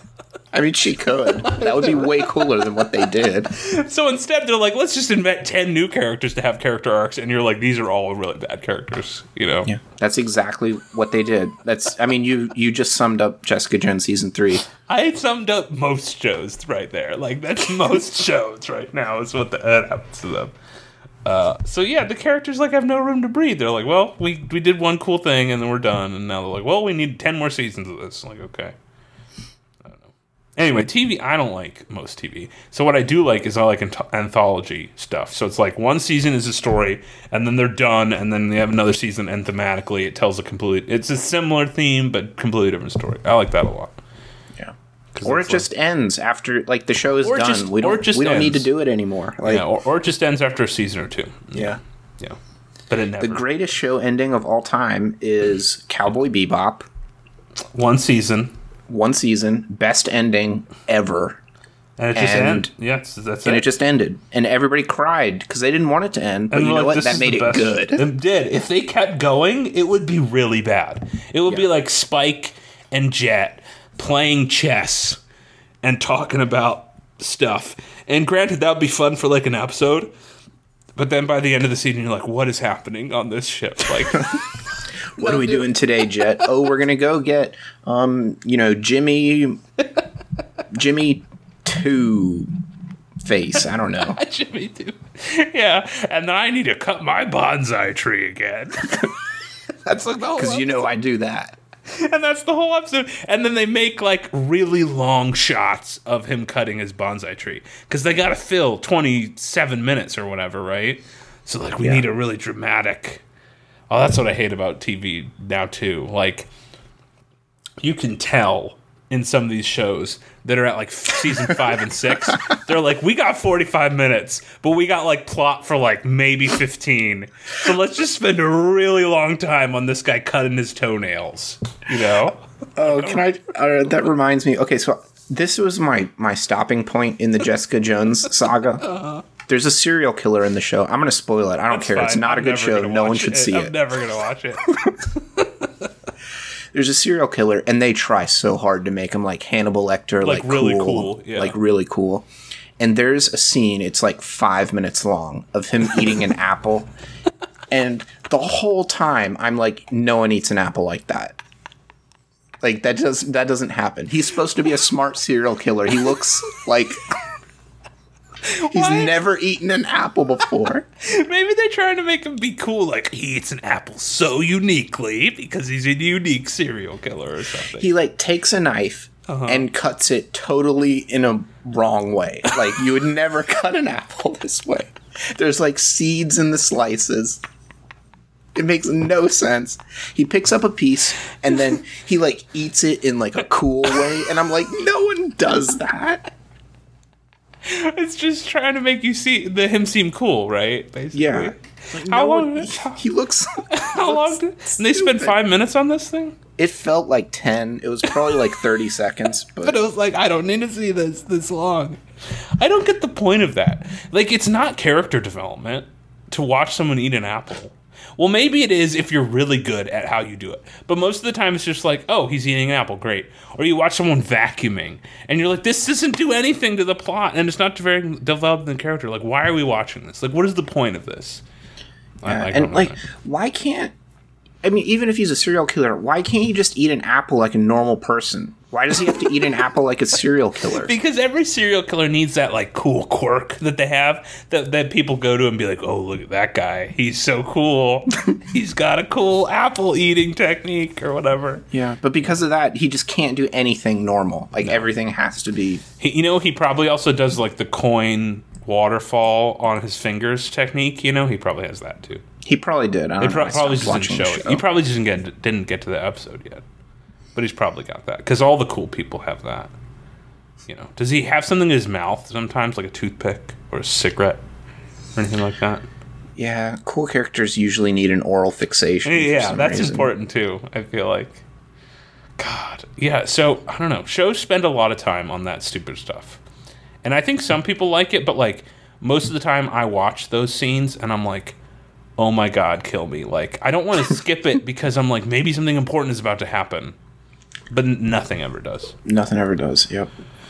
I mean, she could. That would be way cooler than what they did. So instead, they're like, let's just invent 10 new characters to have character arcs, and you're like, these are all really bad characters, you know? Yeah, that's exactly what they did. I mean, you just summed up Jessica Jones season 3. I summed up most shows right there. Like, that's most shows right now is what that happens to them. So yeah, the characters like have no room to breathe. They're like, well, we did one cool thing and then we're done, and now they're like, well, we need 10 more seasons of this. Like, okay. I don't know. Anyway, TV, I don't like most TV. So what I do like is I like anthology stuff. So it's like one season is a story, and then they're done, and then they have another season, and thematically it tells it's a similar theme, but completely different story. I like that a lot. Yeah. Or it just ends after, like, the show is done. We don't need to do it anymore. Like, yeah, or it just ends after a season or two. Yeah. Yeah. But it never. The greatest show ending of all time is Cowboy Bebop. One season, best ending ever. And it just ended. Yes, that's it. And it just ended. And everybody cried because they didn't want it to end. But you know what? That made it good. It did. If they kept going, it would be really bad. It would be like Spike and Jet playing chess and talking about stuff. And granted, that would be fun for like an episode. But then by the end of the season, you're like, what is happening on this ship? Like, what are we doing today, Jet? Oh, we're going to go get, Jimmy 2 face. I don't know. Jimmy 2. Yeah. And then I need to cut my bonsai tree again. That's like the whole because I do that. And that's the whole episode. And then they make like really long shots of him cutting his bonsai tree because they got to fill 27 minutes or whatever, right? So like we need a really dramatic. Oh, that's what I hate about TV now too. Like you can tell in some of these shows that are at like season 5 and 6, they're like, we got 45 minutes, but we got like plot for like maybe 15. So let's just spend a really long time on this guy cutting his toenails, you know? Oh, can I, that reminds me. Okay, so this was my stopping point in the Jessica Jones saga. There's a serial killer in the show. I'm going to spoil it. I don't care. Fine. It's not a good show. No one should see it. I'm never going to watch it. There's a serial killer, and they try so hard to make him like Hannibal Lecter, like really cool. Yeah. Like really cool. And there's a scene, it's like 5 minutes long, of him eating an apple. And the whole time, I'm like, no one eats an apple like that. Like, that doesn't happen. He's supposed to be a smart serial killer. He looks like he's never eaten an apple before. Maybe they're trying to make him be cool, like he eats an apple so uniquely because he's a unique serial killer or something. He like takes a knife and cuts it totally in a wrong way. Like you would never cut an apple this way. There's like seeds in the slices. It makes no sense. He picks up a piece and then he like eats it in like a cool way, and I'm like, no one does that. It's just trying to make you see him seem cool, right? Basically. Yeah. Like, how long? He looks. How long? And they spent 5 minutes on this thing. It felt like 10. It was probably like 30 seconds, but it was like, I don't need to see this long. I don't get the point of that. Like, it's not character development to watch someone eat an apple. Well, maybe it is if you're really good at how you do it. But most of the time, it's just like, oh, he's eating an apple, great. Or you watch someone vacuuming, and you're like, this doesn't do anything to the plot, and it's not very developed in the character. Like, why are we watching this? Like, what is the point of this? Why can't... I mean, even if he's a serial killer, why can't he just eat an apple like a normal person? Why does he have to eat an apple like a serial killer? Because every serial killer needs that, like, cool quirk that they have that people go to and be like, oh, look at that guy. He's so cool. He's got a cool apple eating technique or whatever. Yeah, but because of that, he just can't do anything normal. Like, everything has to be... He probably also does, like, the coin waterfall on his fingers technique. He probably has that, too. He probably did. I don't know. Probably just didn't show it. He probably just didn't get to the episode yet. But he's probably got that. Because all the cool people have that. Does he have something in his mouth sometimes, like a toothpick or a cigarette or anything like that? Yeah, cool characters usually need an oral fixation. Yeah, that's important too, I feel like. God. Yeah, so, I don't know. Shows spend a lot of time on that stupid stuff. And I think some people like it, but, like, most of the time I watch those scenes and I'm like, oh my God, kill me. Like, I don't want to skip it because I'm like, maybe something important is about to happen. But nothing ever does. Nothing ever does, yep.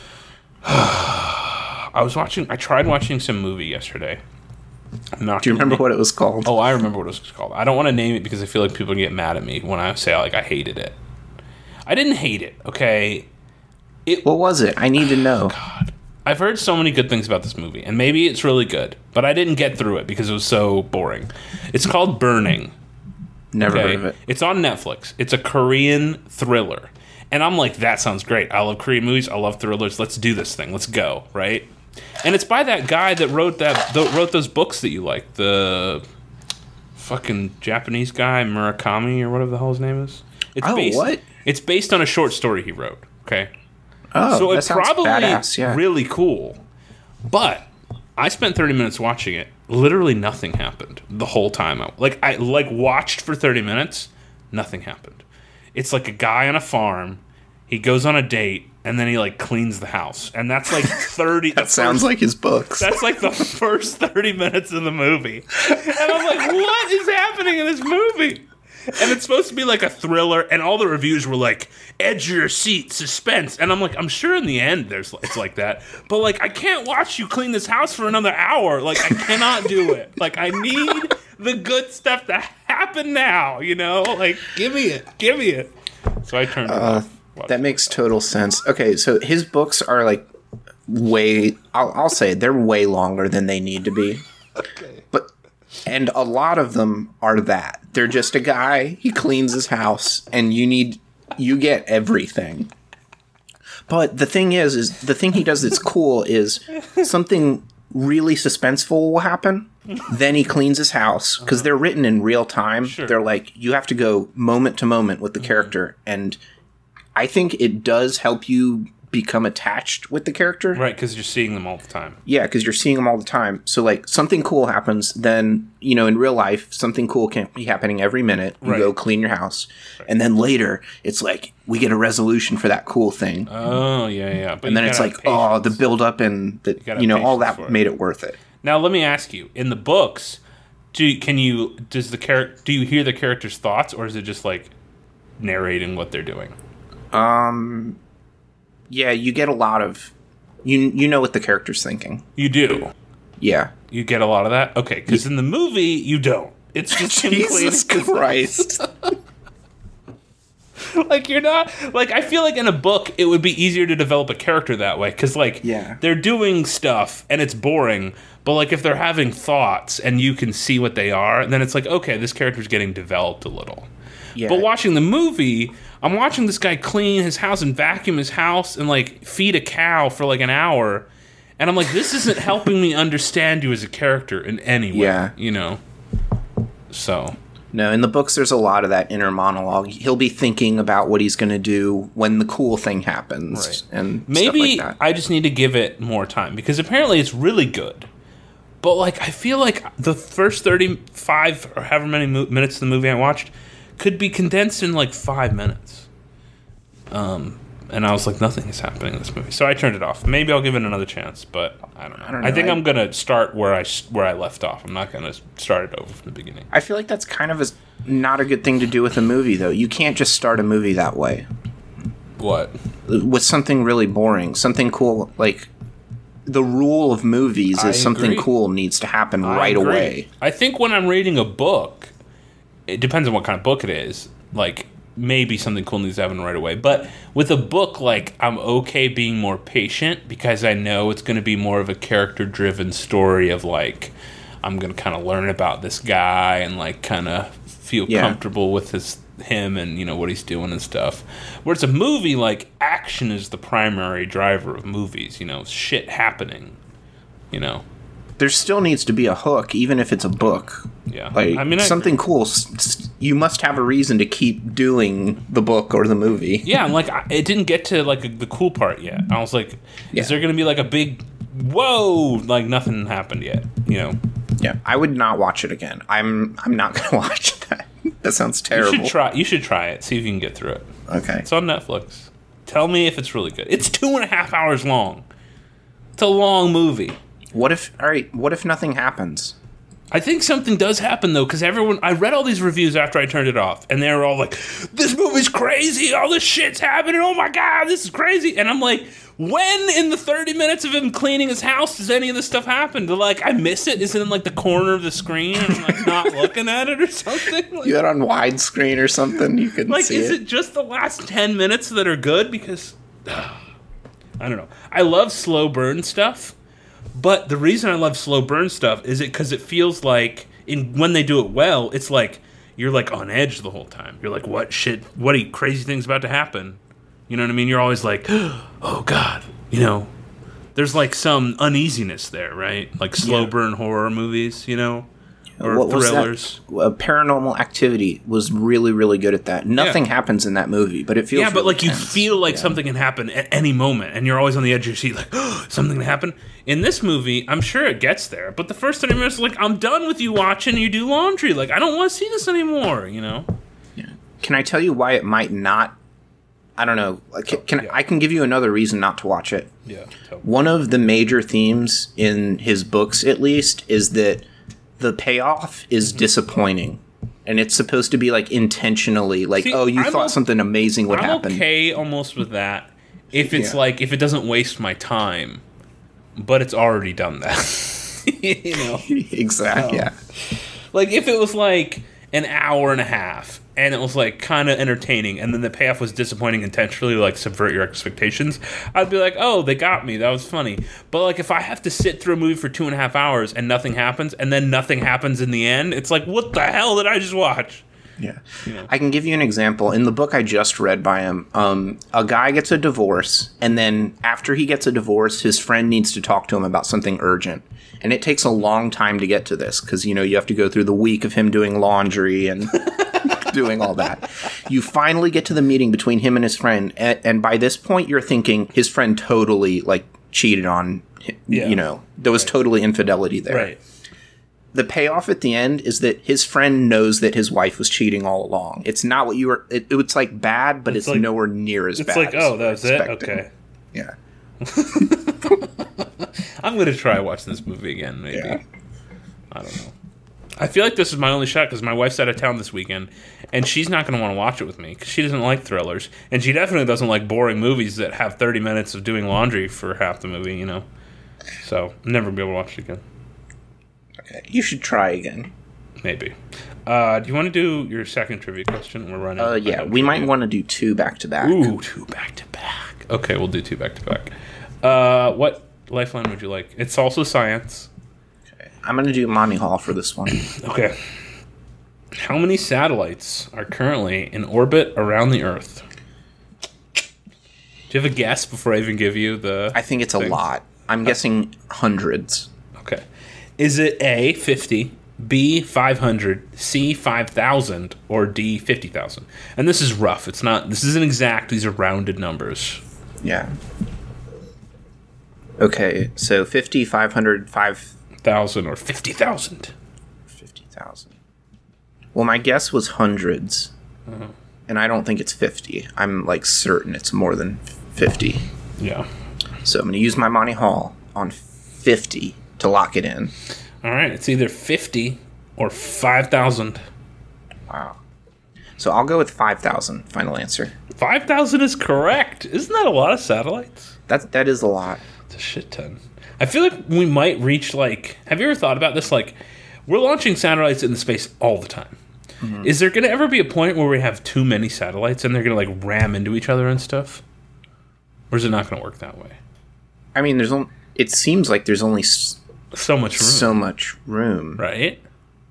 I tried watching some movie yesterday. Do you remember what it was called? Oh, I remember what it was called. I don't want to name it because I feel like people get mad at me when I say like I hated it. I didn't hate it, okay? What was it? I need to know. God. I've heard so many good things about this movie, and maybe it's really good, but I didn't get through it because it was so boring. It's called Burning. Never heard of it. It's on Netflix. It's a Korean thriller. And I'm like, that sounds great. I love Korean movies. I love thrillers. Let's do this thing. Let's go, right? And it's by that guy that wrote those books that you like. The fucking Japanese guy, Murakami, or whatever the hell his name is. What? It's based on a short story he wrote, okay? Oh, so that it's sounds probably badass, yeah. really cool. But I spent 30 minutes watching it. Literally nothing happened the whole time. I watched for 30 minutes, nothing happened. It's like a guy on a farm, he goes on a date, and then he like cleans the house. And that's like 30 That sounds like his books. That's like the first 30 minutes of the movie. And I'm like, what is happening in this movie? And it's supposed to be like a thriller, and all the reviews were like, edge of your seat, suspense. And I'm like, I'm sure in the end it's like that. But like, I can't watch you clean this house for another hour. Like, I cannot do it. Like, I need the good stuff to happen now, you know? Like, give me it. So I turned it off. That makes total sense. Okay, so his books are like I'll say they're way longer than they need to be. Okay. And a lot of them are that. They're just a guy, he cleans his house, and you get everything. But the thing is the thing he does that's cool is something really suspenseful will happen. Then he cleans his house, because they're written in real time. Sure. They're like, you have to go moment to moment with the character. And I think it does help you become attached with the character. Right, because you're seeing them all the time. Yeah, because you're seeing them all the time. So, like, something cool happens, then, you know, in real life, something cool can be happening every minute. You go clean your house. Right. And then later, it's like, we get a resolution for that cool thing. Oh, yeah. But and then it's like, the build-up and, all that made it worth it. Now, let me ask you, in the books, do you hear the character's thoughts, or is it just, like, narrating what they're doing? Yeah, you get a lot of... You know what the character's thinking. You do? Yeah. You get a lot of that? Okay, because in the movie, you don't. It's just him Jesus Christ. Like, you're not... Like, I feel like in a book, it would be easier to develop a character that way. Because, like, they're doing stuff, and it's boring. But, like, if they're having thoughts, and you can see what they are, then it's like, okay, this character's getting developed a little. Yeah. But watching the movie... I'm watching this guy clean his house and vacuum his house and, like, feed a cow for, like, an hour. And I'm like, this isn't helping me understand you as a character in any way, you know? So. No, in the books, there's a lot of that inner monologue. He'll be thinking about what he's going to do when the cool thing happens. Right. And maybe stuff like that. I just need to give it more time because apparently it's really good. But, like, I feel like the first 35 or however many minutes of the movie I watched could be condensed in like 5 minutes. And I was like, nothing is happening in this movie. So I turned it off. Maybe I'll give it another chance, but I don't know. I think I'm going to start where I left off. I'm not going to start it over from the beginning. I feel like that's kind of not a good thing to do with a movie, though. You can't just start a movie that way. What? With something really boring. Something cool, like... The rule of movies is something cool needs to happen right away. I think when I'm reading a book... It depends on what kind of book it is. Like, maybe something cool needs to happen right away. But with a book, like, I'm okay being more patient because I know it's going to be more of a character-driven story of, like, I'm going to kind of learn about this guy and, like, kind of feel comfortable with him and, you know, what he's doing and stuff. Whereas a movie, like, action is the primary driver of movies, you know, shit happening, you know. There still needs to be a hook, even if it's a book. Yeah. Like, I mean, something cool. You must have a reason to keep doing the book or the movie. Yeah, and, like, it didn't get to, like, the cool part yet. I was like, is there going to be, like, a big, whoa, like, nothing happened yet, you know? Yeah, I would not watch it again. I'm not going to watch that. That sounds terrible. You should try it. See if you can get through it. Okay. It's on Netflix. Tell me if it's really good. It's 2.5 hours long. It's a long movie. What if nothing happens? I think something does happen, though, because I read all these reviews after I turned it off, and they were all like, this movie's crazy, all this shit's happening, oh my god, this is crazy. And I'm like, when in the 30 minutes of him cleaning his house does any of this stuff happen? They're like, I miss it. Is it in like the corner of the screen and I'm like not looking at it or something? Like, you had it on widescreen or something, you couldn't like, see is it just the last 10 minutes that are good? Because, I don't know. I love slow burn stuff, but the reason I love slow burn stuff is because it feels like, when they do it well, it's like, you're like on edge the whole time. You're like, what are crazy things about to happen? You know what I mean? You're always like, oh, God. You know, there's like some uneasiness there, right? Like slow burn horror movies, you know? Or what thrillers. Was that? Paranormal Activity was really, really good at that. Nothing happens in that movie, but it feels but really like tense. You feel like something can happen at any moment, and you're always on the edge of your seat, like, oh, something can happen. In this movie, I'm sure it gets there, but the first 30 minutes, like, I'm done with you watching you do laundry. Like, I don't want to see this anymore, you know? Yeah. Can I tell you why it might not? I don't know. I can give you another reason not to watch it. Yeah. One of the major themes in his books, at least, is that the payoff is disappointing. And it's supposed to be, like, intentionally, like, you thought something amazing would happen. I'm okay almost with that if it's like, if it doesn't waste my time, but it's already done that. You know? Exactly, yeah. Like, if it was, like, an hour and a half, and it was, like, kind of entertaining, and then the payoff was disappointing intentionally, like, subvert your expectations, I'd be like, oh, they got me, that was funny. But, like, if I have to sit through a movie for 2.5 hours and nothing happens, and then nothing happens in the end, it's like, what the hell did I just watch? Yeah. You know? I can give you an example. In the book I just read by him, a guy gets a divorce, and then after he gets a divorce, his friend needs to talk to him about something urgent. And it takes a long time to get to this, because, you know, you have to go through the week of him doing laundry and doing all that. You finally get to the meeting between him and his friend, and by this point, you're thinking his friend totally, like, cheated on him. You know, there was totally infidelity there. Right. The payoff at the end is that his friend knows that his wife was cheating all along. It's not what you were... It's like bad, but it's like, nowhere near as bad. It's like, oh, that's it? Okay. Yeah. I'm going to try watching this movie again, maybe. Yeah. I don't know. I feel like this is my only shot because my wife's out of town this weekend, and she's not going to want to watch it with me because she doesn't like thrillers, and she definitely doesn't like boring movies that have 30 minutes of doing laundry for half the movie, you know? So, I'm never be able to watch it again. Okay. You should try again. Maybe. Do you want to do your second trivia question? We're running. Yeah, we might want to do 2 back-to-back. Ooh, 2 back-to-back. Okay, we'll do 2 back-to-back. What lifeline would you like? It's also science. Okay. I'm going to do Monty Hall for this one. Okay. How many satellites are currently in orbit around the Earth? Do you have a guess before I even give you the... I think it's a lot. I'm guessing hundreds. Okay. Is it A, 50, B, 500, C, 5,000, or D, 50,000? And this is rough. This isn't exact. These are rounded numbers. Yeah. Okay, so 50, 500, 5,000, or 50,000. 50,000. Well, my guess was hundreds. And I don't think it's 50. I'm, like, certain it's more than 50. Yeah. So I'm going to use my Monty Hall on 50 to lock it in. All right, it's either 50 or 5,000. Wow. So I'll go with 5,000, final answer. 5,000 is correct. Isn't that a lot of satellites? That is a lot. It's a shit ton. I feel like we might reach, like... Have you ever thought about this? Like, we're launching satellites into space all the time. Mm-hmm. Is there going to ever be a point where we have too many satellites and they're going to, like, ram into each other and stuff? Or is it not going to work that way? I mean, it seems like there's only... so much room. So much room. Right?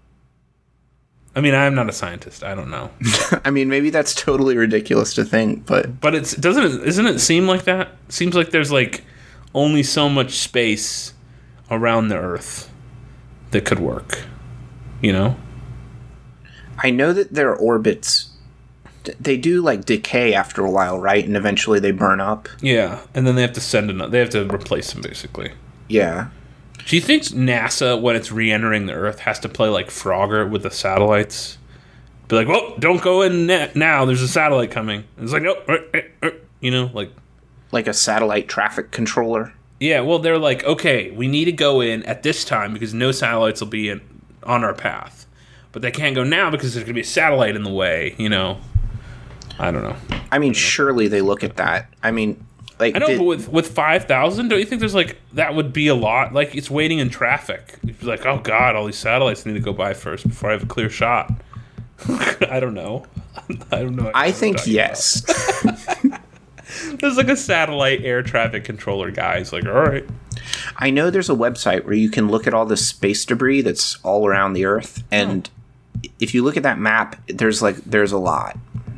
I mean, I'm not a scientist. I don't know. I mean, maybe that's totally ridiculous to think, but isn't it seem like that? Seems like there's like only so much space around the Earth that could work. You know? I know that their orbits, they do like decay after a while, right? And eventually they burn up. Yeah, and then they have to they have to replace them basically. Yeah. Do you think NASA, when it's re-entering the Earth, has to play like Frogger with the satellites? Be like, well, don't go in now. There's a satellite coming. And it's like, nope, you know, like a satellite traffic controller. Yeah, well, they're like, okay, we need to go in at this time because no satellites will be on our path. But they can't go now because there's going to be a satellite in the way, you know. I don't know. I mean, surely they look at that. I mean, like... I know, but with 5,000, don't you think there's, like, that would be a lot? Like, it's waiting in traffic. You'd be like, oh, God, all these satellites need to go by first before I have a clear shot. I don't know. I don't know. I think yes. There's, like, a satellite air traffic controller guy. He's like, all right. I know there's a website where you can look at all the space debris that's all around the Earth, and if you look at that map, there's a lot.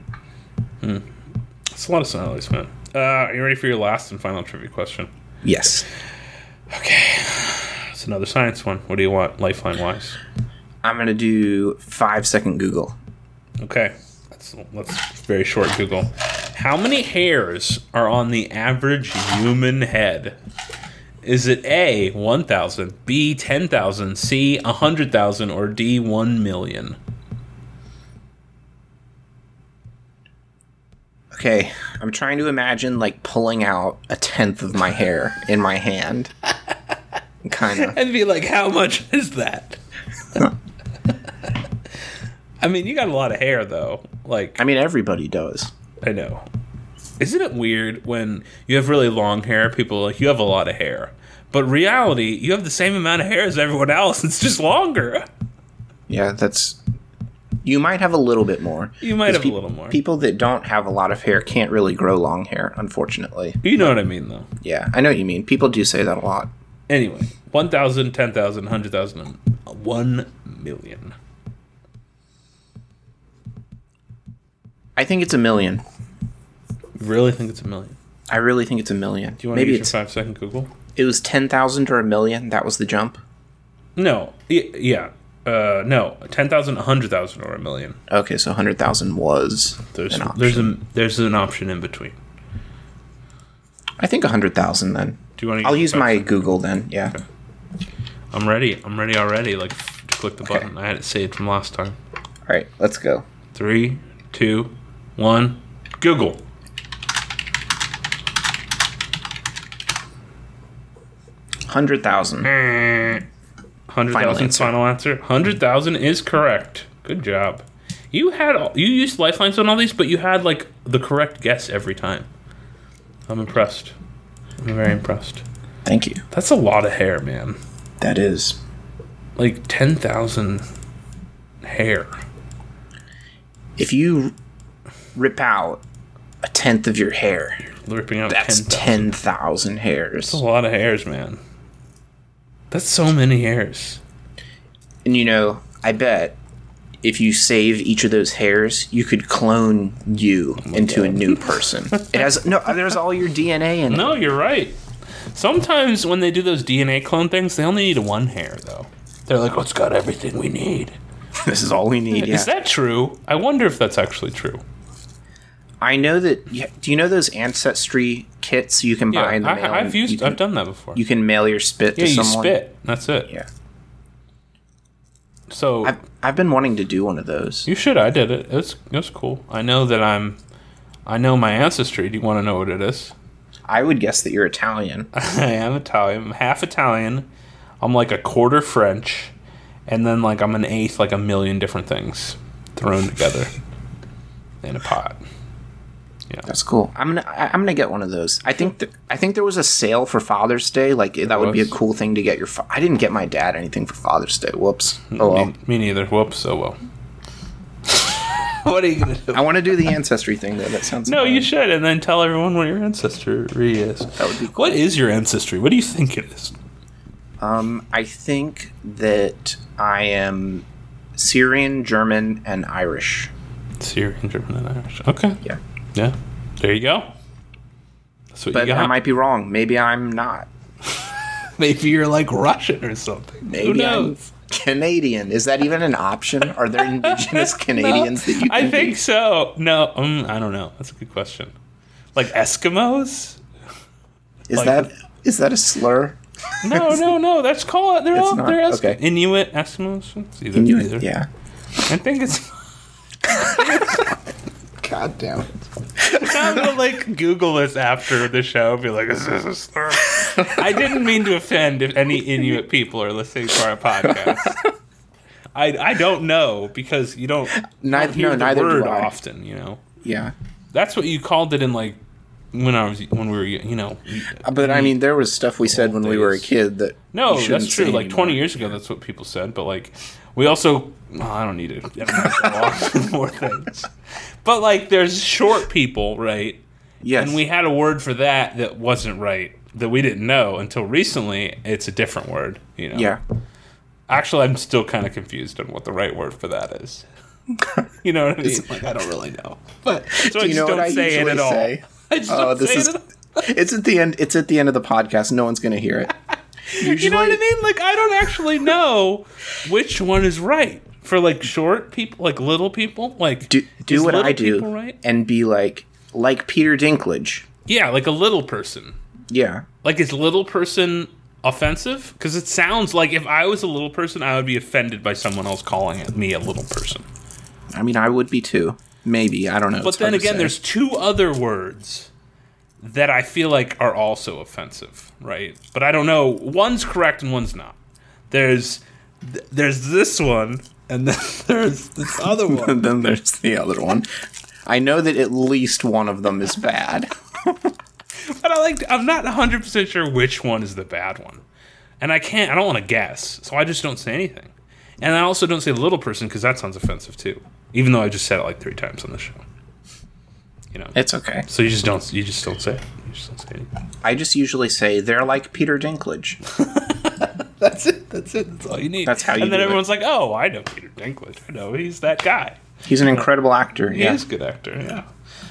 It's a lot of satellites, man. Are you ready for your last and final trivia question? Yes. Okay. It's another science one. What do you want, lifeline-wise? I'm going to do 5-second Google. Okay. Let's very short Google. How many hairs are on the average human head? Is it A, 1,000, B, 10,000, C, 100,000, or D, 1 million? Okay, I'm trying to imagine, like, pulling out a tenth of my hair in my hand. Kind of. And be like, how much is that? I mean, you got a lot of hair, though. Like, I mean, everybody does. I know. Isn't it weird when you have really long hair, people are like, you have a lot of hair. But reality, you have the same amount of hair as everyone else. It's just longer. Yeah, you might have a little bit more. You might have a little more. People that don't have a lot of hair can't really grow long hair, unfortunately. You know what I mean, though. Yeah, I know what you mean. People do say that a lot. Anyway, 1,000, 10,000, 100,000, and 1 million. I think it's 1 million. You really think it's 1 million? I really think it's 1 million. Do you want to use your 5-second Google? It was 10,000 or 1 million. That was the jump. No. Yeah. No. 10,000, 100,000, or 1 million. Okay, so 100,000 was an option. There's an option in between. I think 100,000 then. Do you want to? I'll use my Google then. Yeah. Okay. I'm ready. I'm ready already. Like, to click the button. I had it saved from last time. All right, let's go. 3, 2, 1. Google. 100,000. 100,000 final answer. 100,000 is correct. Good job. You used lifelines on all these, but you had like the correct guess every time. I'm impressed. I'm very impressed. Thank you. That's a lot of hair, man. That is. Like 10,000 hair. If you rip out a tenth of your hair, ripping out that's 10,000 hairs. That's a lot of hairs, man. That's so many hairs. And you know, I bet if you save each of those hairs, you could clone you into a new person. There's all your DNA in it. No, you're right. Sometimes when they do those DNA clone things, they only need one hair, though. They're like, oh, it's got everything we need. This is all we need, yeah. Is that true? I wonder if that's actually true. I know that. Do you know those ancestry kits you can buy in the mail? I've done that before. You can mail your spit to someone. Yeah, you spit. That's it. Yeah. So I've been wanting to do one of those. You should. I did it. It was cool. I know my ancestry. Do you want to know what it is? I would guess that you're Italian. I am Italian. I'm half Italian. I'm like a quarter French, and then like I'm an eighth, like a million different things thrown together in a pot. Yeah, that's cool. I'm gonna get one of those. I think there was a sale for Father's Day. Like that would be a cool thing to get your. I didn't get my dad anything for Father's Day. Whoops. Oh well. Me neither. Whoops. Oh well. What are you gonna do? I want to do the ancestry thing though. That sounds. No, fun. You should, and then tell everyone what your ancestry is. That would be cool. What is your ancestry? What do you think it is? I think that I am Syrian, German, and Irish. Syrian, German, and Irish. Okay. Yeah. Yeah, there you go. That's what you got. I might be wrong. Maybe I'm not. Maybe you're like Russian or something. Maybe Who knows? I'm Canadian. Is that even an option? Are there indigenous Canadians that you can I think so. No, I don't know. That's a good question. Like Eskimos? Is that a slur? No. That's called. They're Eskimos. Okay. Inuit Eskimos. It's either. Yeah. I think it's. God damn it. I'm gonna like Google this after the show and be like, is this a slur? I didn't mean to offend if any Inuit people are listening to our podcast. I don't know because you don't hear the neither word do I. often. You know. Yeah. That's what you called it in like when we were But I mean, there was stuff we said when we were a kid that no, you shouldn't that's true. say Like anymore. 20 years ago, that's what people said. But like we also, I don't need to go off with more things. But like, there's short people, right? Yes. And we had a word for that wasn't right, that we didn't know until recently. It's a different word, you know. Yeah. Actually, I'm still kind of confused on what the right word for that is. You know what I mean? Like, I don't really know. But so I you just know don't what I say it usually at all. say? I just don't this say is it at all. it's at the end. It's at the end of the podcast. No one's going to hear it. Usually, You know what I mean? Like, I don't actually know which one is right for like short people, like little people. Like, do is what little I do people right? and be like Peter Dinklage. Yeah, like a little person. Yeah. Like, is little person offensive? Because it sounds like if I was a little person, I would be offended by someone else calling me a little person. I mean, I would be too. Maybe. I don't know. But It's then hard to again, say. there's two other words that I feel like are also offensive, right? But I don't know. One's correct and one's not. There's this one, and then there's this other one. And then there's the other one. I know that at least one of them is bad. But I'm not 100% sure which one is the bad one. And I don't want to guess, so I just don't say anything. And I also don't say little person because that sounds offensive too. Even though I just said it like 3 times on the show. You know. It's okay. So you just don't say it. You just don't say anything. I just usually say they're like Peter Dinklage. That's it. That's all you need. That's how you And then do it. everyone's like, "Oh, I know Peter Dinklage. I know he's that guy. He's an incredible actor. He Yeah. is a good actor."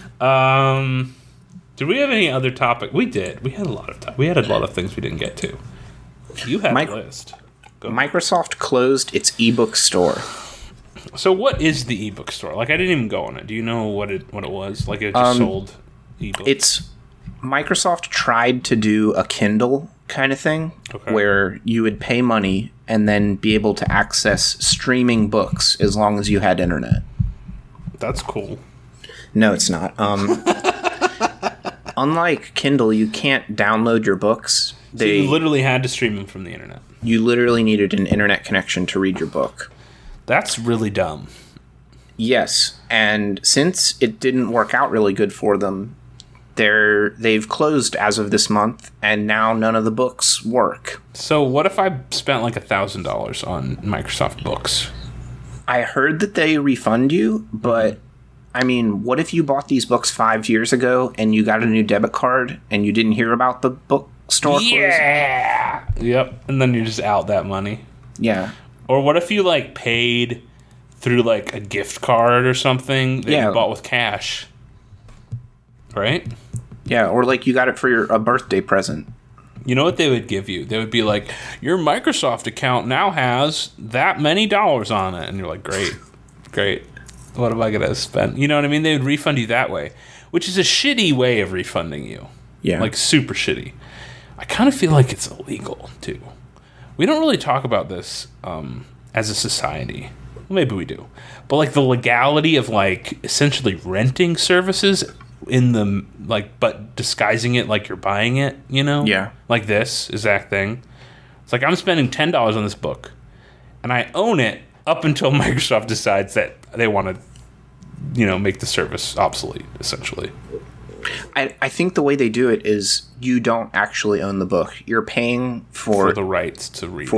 Yeah. Did we have any other topic? We did. We had a lot of we had a lot of things we didn't get to. You had a list. Go. Microsoft closed its ebook store. So what is the ebook store? Like, I didn't even go on it. Do you know what it was? Like, it just sold ebooks. Microsoft tried to do a Kindle kind of thing, Okay. where you would pay money and then be able to access streaming books as long as you had internet. That's cool. No, it's not. Unlike Kindle, you can't download your books. So you literally had to stream them from the internet. You literally needed an internet connection to read your book. That's really dumb. Yes, and since it didn't work out really good for them, they've closed as of this month, and now none of the books work. So what if I spent like $1,000 on Microsoft Books? I heard that they refund you, but I mean, what if you bought these books 5 years ago and you got a new debit card and you didn't hear about the bookstore closing? Yeah. Yep. And then you're just out that money. Yeah. Or what if you like paid through like a gift card or something that you bought with cash? Right? Yeah, or like you got it for a birthday present. You know what they would give you? They would be like, your Microsoft account now has that many dollars on it. And you're like, great. What am I going to spend? You know what I mean? They would refund you that way, which is a shitty way of refunding you. Yeah. Like, super shitty. I kind of feel like it's illegal, too. We don't really talk about this as a society. Well, maybe we do. But, like, the legality of, like, essentially renting services in the, like, but disguising it like you're buying it, you know? Yeah. Like this exact thing. It's like, I'm spending $10 on this book, and I own it up until Microsoft decides that they want to, you know, make the service obsolete, essentially. I think the way they do it is you don't actually own the book. You're paying For the rights to read.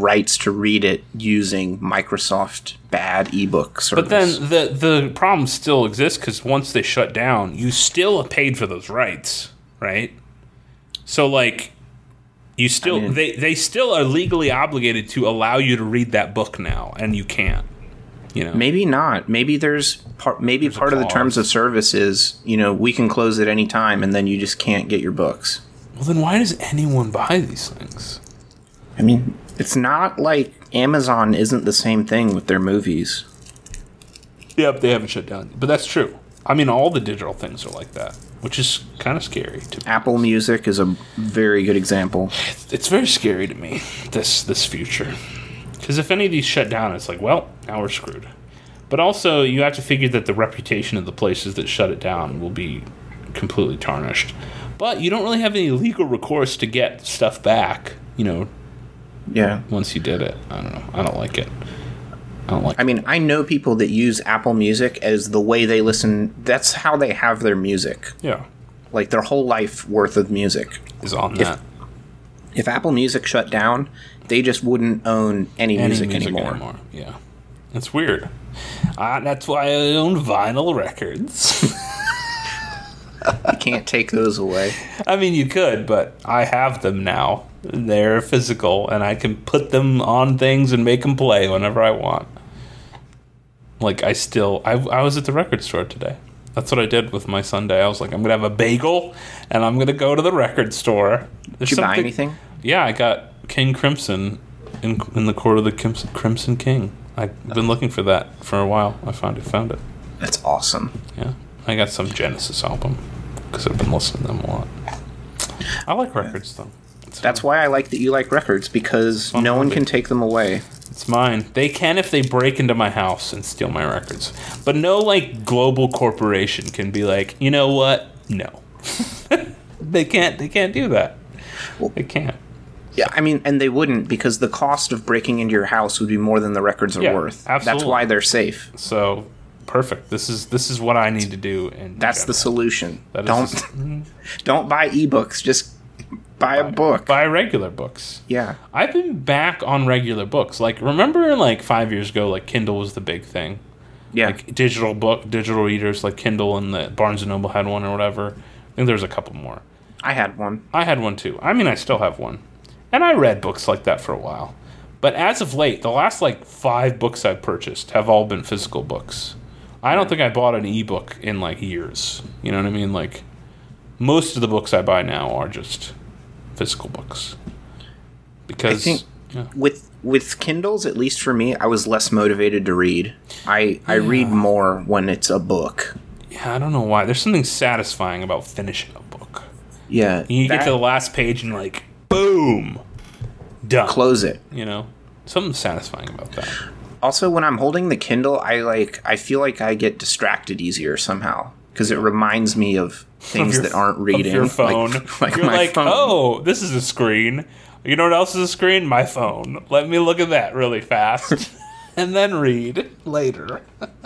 it using Microsoft bad ebook service. But then the problem still exists because once they shut down, you still paid for those rights, right? So, like, you still they still are legally obligated to allow you to read that book now, and you can't. You know, maybe not. Maybe part of the terms of service is, you know, we can close at any time, and then you just can't get your books. Well, then why does anyone buy these things? I mean, it's not like Amazon isn't the same thing with their movies. Yep, they haven't shut down, but that's true. I mean, all the digital things are like that, which is kind of scary to me. Apple Music is a very good example. It's very scary to me, this future. Because if any of these shut down, it's like, well, now we're screwed. But also, you have to figure that the reputation of the places that shut it down will be completely tarnished. But you don't really have any legal recourse to get stuff back, you know, Yeah. once you did it. I don't know. I don't like it. don't like. I mean, I know people that use Apple Music as the way they listen. That's how they have their music. Yeah, Like their whole life worth of music is on that. If Apple Music shut down, they just wouldn't own any music anymore. Yeah, it's weird. That's why I own vinyl records. You can't take those away. I mean, you could, but I have them now. They're physical, and I can put them on things and make them play whenever I want. Like, I was at the record store today. That's what I did with my Sunday. I was like, I'm going to have a bagel, and I'm going to go to the record store. Did you buy anything? Yeah, I got King Crimson in the Court of the Crimson King. I've been looking for that for a while. I found it. That's awesome. Yeah. I got some Genesis album because I've been listening to them a lot. I like records, though. That's why I like that you like records, because no one can take them away. It's mine. They can if they break into my house and steal my records. But no, like, global corporation can be like, you know what? No. They can't do that. Well, they can't. Yeah, I mean, and they wouldn't, because the cost of breaking into your house would be more than the records are worth. Absolutely. That's why they're safe. So, perfect. This is what I need to do. That's the solution. Don't buy ebooks. Just buy a book. Buy regular books. Yeah. I've been back on regular books. Like, remember, like, 5 years ago, like, Kindle was the big thing? Yeah. Like, digital readers, like Kindle, and the Barnes & Noble had one or whatever. I think there was a couple more. I had one. I had one, too. I mean, I still have one. And I read books like that for a while. But as of late, the last, like, 5 books I've purchased have all been physical books. I don't think I bought an ebook in, like, years. You know what I mean? Like, most of the books I buy now are just physical books. Because I think with Kindles, at least for me, I was less motivated to read. I read more when it's a book. Yeah, I don't know why. There's something satisfying about finishing a book. Yeah. You get to the last page and, like, boom, done. Close it. You know, something satisfying about that. Also, when I'm holding the Kindle, I feel like I get distracted easier somehow, because it reminds me of things that aren't reading. Of your phone. Like You're my like, phone. oh, this is a screen. You know what else is a screen? My phone. Let me look at that really fast, and then read later.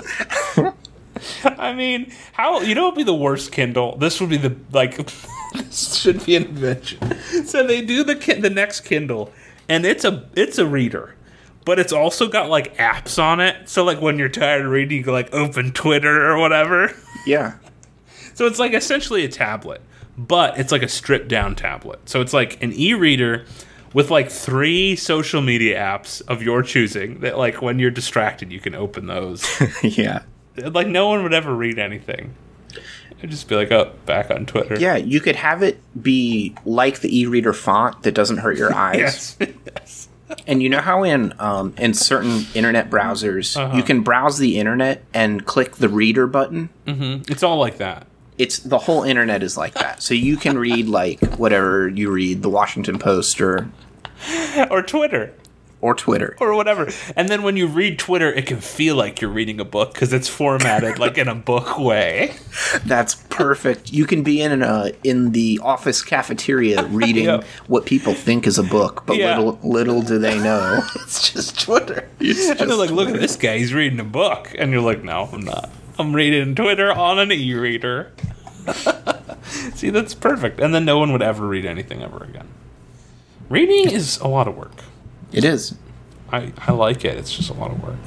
I mean, how, you know what would be the worst Kindle? This would be the, like, this should be an invention. So they do the next Kindle, and it's a reader, but it's also got, like, apps on it. So, like, when you're tired of reading, you go, like, open Twitter or whatever. Yeah. So it's, like, essentially a tablet, but it's, like, a stripped-down tablet. So it's, like, an e-reader with, like, 3 social media apps of your choosing that, like, when you're distracted, you can open those. Yeah. Like, no one would ever read anything. It'd just be like, oh, back on Twitter. Yeah, you could have it be like the e-reader font that doesn't hurt your eyes. Yes. And you know how in certain internet browsers, you can browse the internet and click the reader button? Mm-hmm. It's all like that. It's the whole internet is like that. So you can read, like, whatever you read, the Washington Post or Twitter. Or Twitter. Or whatever. And then when you read Twitter, it can feel like you're reading a book because it's formatted like in a book way. That's perfect. You can be in the office cafeteria reading what people think is a book, but little do they know. It's just Twitter. And they're like, look at this guy, he's reading a book. And you're like, no, I'm not. I'm reading Twitter on an e-reader. See, that's perfect. And then no one would ever read anything ever again. Reading is a lot of work. It is. I like it. It's just a lot of work.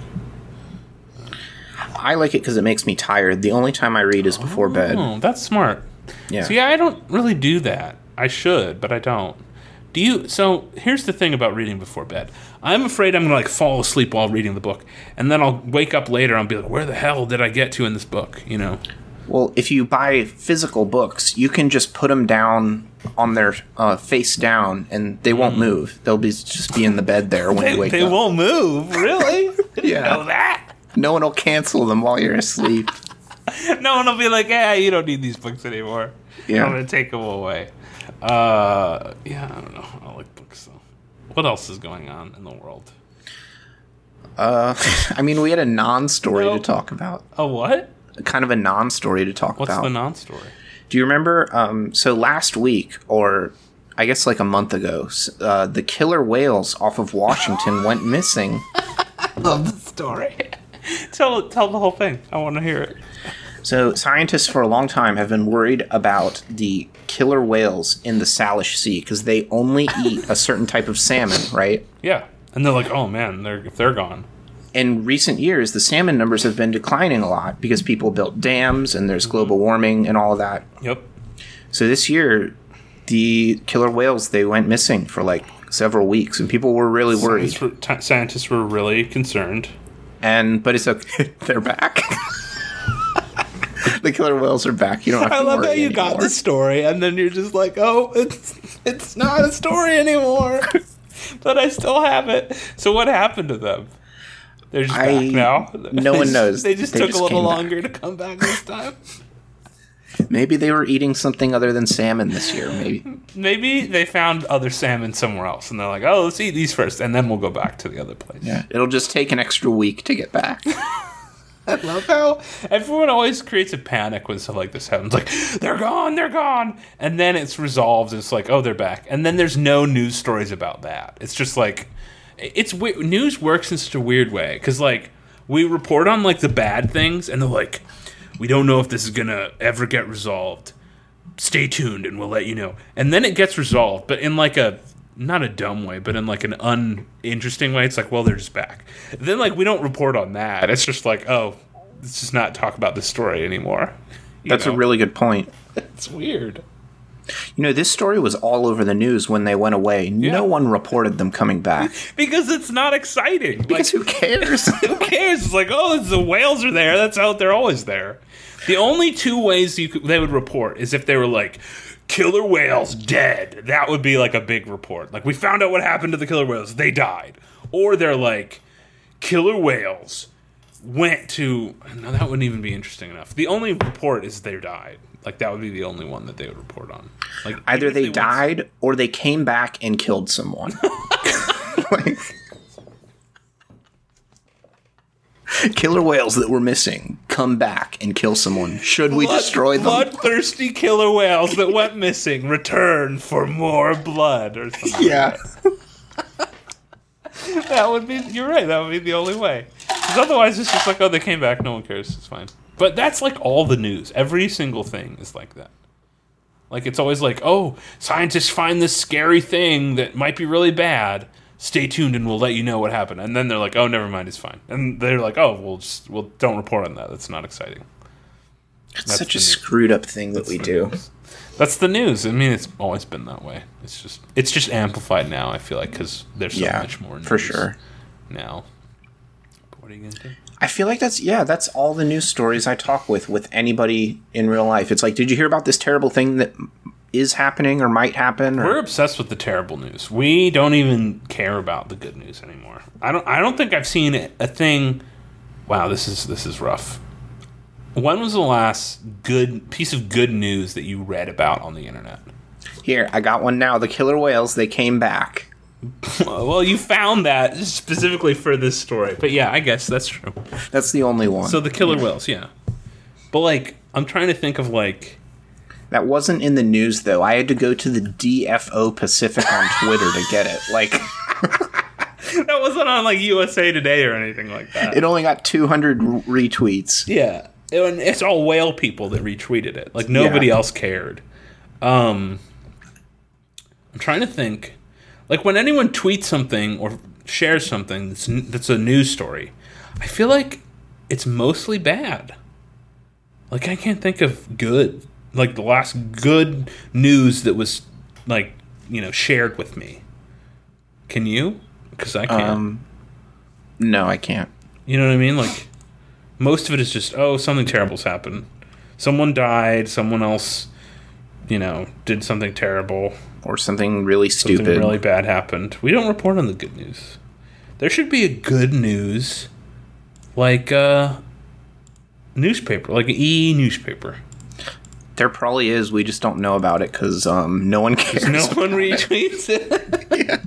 I like it because it makes me tired. The only time I read is before bed. Oh, that's smart. Yeah. See, I don't really do that. I should, but I don't. Do you? So here's the thing about reading before bed. I'm afraid I'm going to, like, fall asleep while reading the book. And then I'll wake up later and I'll be like, where the hell did I get to in this book? You know? Well, if you buy physical books, you can just put them down on their face down, and they won't move. They'll just be in the bed there when you wake up. They won't move? Really? Yeah. Know that? No one will cancel them while you're asleep. No one will be like, yeah, you don't need these books anymore. Yeah. I'm going to take them away. Yeah, I don't know. I like books, though. What else is going on in the world? I mean, we had a non-story to talk about. A what? Kind of a non-story to talk about. What's the non-story? Do you remember, so last week, or I guess like a month ago, the killer whales off of Washington went missing. I love this story. Tell the whole thing. I want to hear it. So scientists for a long time have been worried about the killer whales in the Salish Sea because they only eat a certain type of salmon, right? Yeah. And they're like, oh man, they're gone. In recent years, the salmon numbers have been declining a lot because people built dams and there's global warming and all of that. Yep. So this year, the killer whales, they went missing for like several weeks and people were really worried. Scientists were really concerned. But it's okay. They're back. The killer whales are back. You don't have to worry. I love how you got the story and then you're just like, oh, it's not a story anymore. But I still have it. So what happened to them? They're just back now? No one knows. They just took a little longer to come back this time. Maybe they were eating something other than salmon this year. Maybe they found other salmon somewhere else, and they're like, "Oh, let's eat these first, and then we'll go back to the other place." Yeah, it'll just take an extra week to get back. I love how everyone always creates a panic when stuff like this happens. Like, they're gone, and then it's resolved. And it's like, oh, they're back, and then there's no news stories about that. It's just like, it's weird. News works in such a weird way because like we report on like the bad things, and they're like, we don't know if this is gonna ever get resolved. Stay tuned, and we'll let you know. And then it gets resolved, but in like a not a dumb way, but in like an uninteresting way. It's like, well, they're just back. Then like we don't report on that. It's just like, oh, let's just not talk about this story anymore. That's a really good point. It's weird. You know, this story was all over the news when they went away. Yeah. No one reported them coming back. Because it's not exciting. Because who cares? Who cares? It's like, oh, the whales are there. That's how they're always there. The only two ways they would report is if they were like, killer whales dead. That would be like a big report. Like, we found out what happened to the killer whales. They died. Or they're like, killer whales went to... No, that wouldn't even be interesting enough. The only report is they died. Like, that would be the only one that they would report on. Like, either they died or they came back and killed someone. Like, killer whales that were missing come back and kill someone. Should we destroy them? Bloodthirsty killer whales that went missing return for more blood or something. Yeah. That would be... You're right. That would be the only way. Because otherwise it's just like, oh, they came back. No one cares. It's fine. But that's like all the news. Every single thing is like that. Like, it's always like, oh, scientists find this scary thing that might be really bad. Stay tuned and we'll let you know what happened. And then they're like, oh, never mind, it's fine. And they're like, oh, we'll don't report on that. That's not exciting. That's such a screwed up thing that we do. That's the news. I mean, it's always been that way. It's just amplified now, I feel like, because there's so much more news for sure now. But what are you going to do? I feel like that's all the news stories I talk with anybody in real life. It's like, did you hear about this terrible thing that is happening or might happen? We're obsessed with the terrible news. We don't even care about the good news anymore. I don't think I've seen a thing. Wow, this is rough. When was the last good piece of good news that you read about on the internet? Here, I got one now. The killer whales, they came back. Well, you found that specifically for this story. But yeah, I guess that's true. That's the only one. So the killer whales, yeah. But like, I'm trying to think of like... That wasn't in the news, though. I had to go to the DFO Pacific on Twitter to get it. Like... That wasn't on like USA Today or anything like that. It only got 200 retweets. Yeah. And it's all whale people that retweeted it. Like, nobody else cared. I'm trying to think... Like, when anyone tweets something or shares something that's a news story, I feel like it's mostly bad. Like, I can't think of good. Like, the last good news that was, like, you know, shared with me. Can you? Because I can't. No, I can't. You know what I mean? Like, most of it is just, oh, something terrible's happened. Someone died. Someone else, you know, did something terrible. Or something really stupid. Something really bad happened. We don't report on the good news. There should be a good news, like newspaper, like an e-newspaper. There probably is. We just don't know about it because no one cares. No one retweets it. Yeah.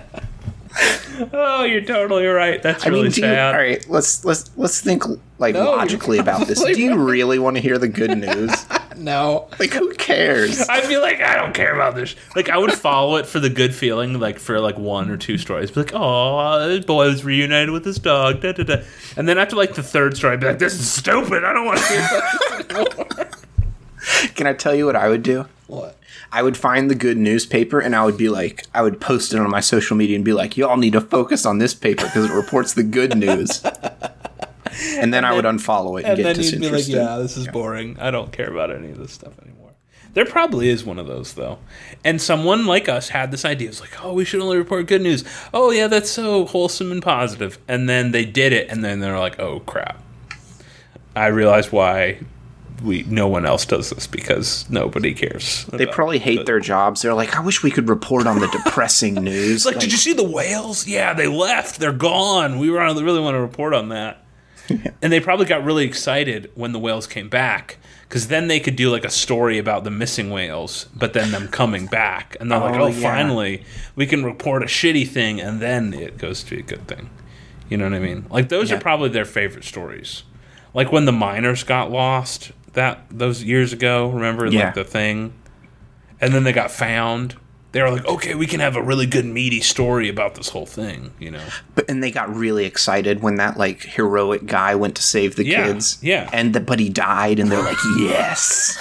Oh, you're totally right. That's really sad. All right, let's think like logically about this. Do you really want to hear the good news? No. Like, who cares? I'd be like, I don't care about this. Like, I would follow it for the good feeling, like, for, like, 1 or 2 stories. Be like, oh, this boy was reunited with his dog, da, da, da. And then after, like, the 3rd story, I'd be like, this is stupid. I don't want to hear that anymore. Can I tell you what I would do? What? I would find the good newspaper, and I would be like, I would post it on my social media and be like, y'all need to focus on this paper because it reports the good news. And then I would unfollow it and get disinterested. Be like, yeah, this is boring. I don't care about any of this stuff anymore. There probably is one of those, though. And someone like us had this idea. It's like, oh, we should only report good news. Oh, yeah, that's so wholesome and positive. And then they did it, and then they're like, oh, crap. I realize why no one else does this, because nobody cares. They probably hate their jobs. They're like, I wish we could report on the depressing news. It's like, did you see the whales? Yeah, they left. They're gone. We really want to report on that. Yeah. And they probably got really excited when the whales came back, because then they could do like a story about the missing whales, but then them coming back. And they're like, finally, we can report a shitty thing, and then it goes to be a good thing. You know what I mean? Like, those are probably their favorite stories. Like when the miners got lost those years ago, remember? Like the thing. And then they got found. They were like, okay, we can have a really good meaty story about this whole thing, you know. And they got really excited when that like heroic guy went to save the kids. Yeah. But he died, and they're like, yes.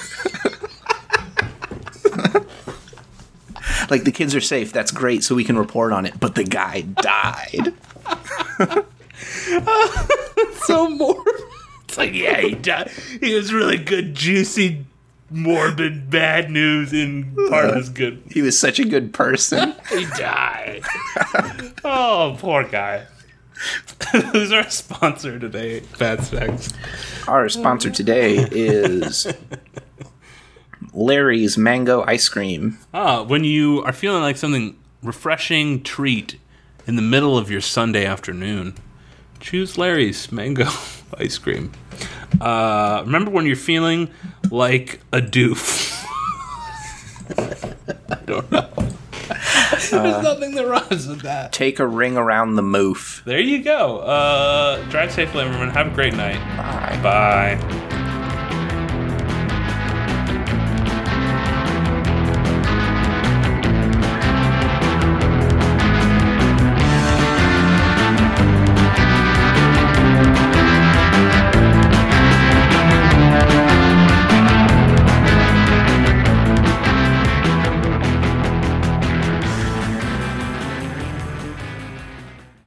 Like, the kids are safe. That's great, so we can report on it. But the guy died. So morbid. It's like, yeah, he died. He was really good, juicy, morbid, bad news in part of his good. He was such a good person. He died. Oh, poor guy. Who's our sponsor today, Bad Sex? Our sponsor today is Larry's Mango Ice Cream. When you are feeling like something refreshing treat in the middle of your Sunday afternoon, choose Larry's Mango Ice Cream. Remember when you're feeling like a doof? I don't know. There's nothing that rhymes with that. Take a ring around the moof. There you go. Drive safely, everyone. Have a great night. Bye. Bye.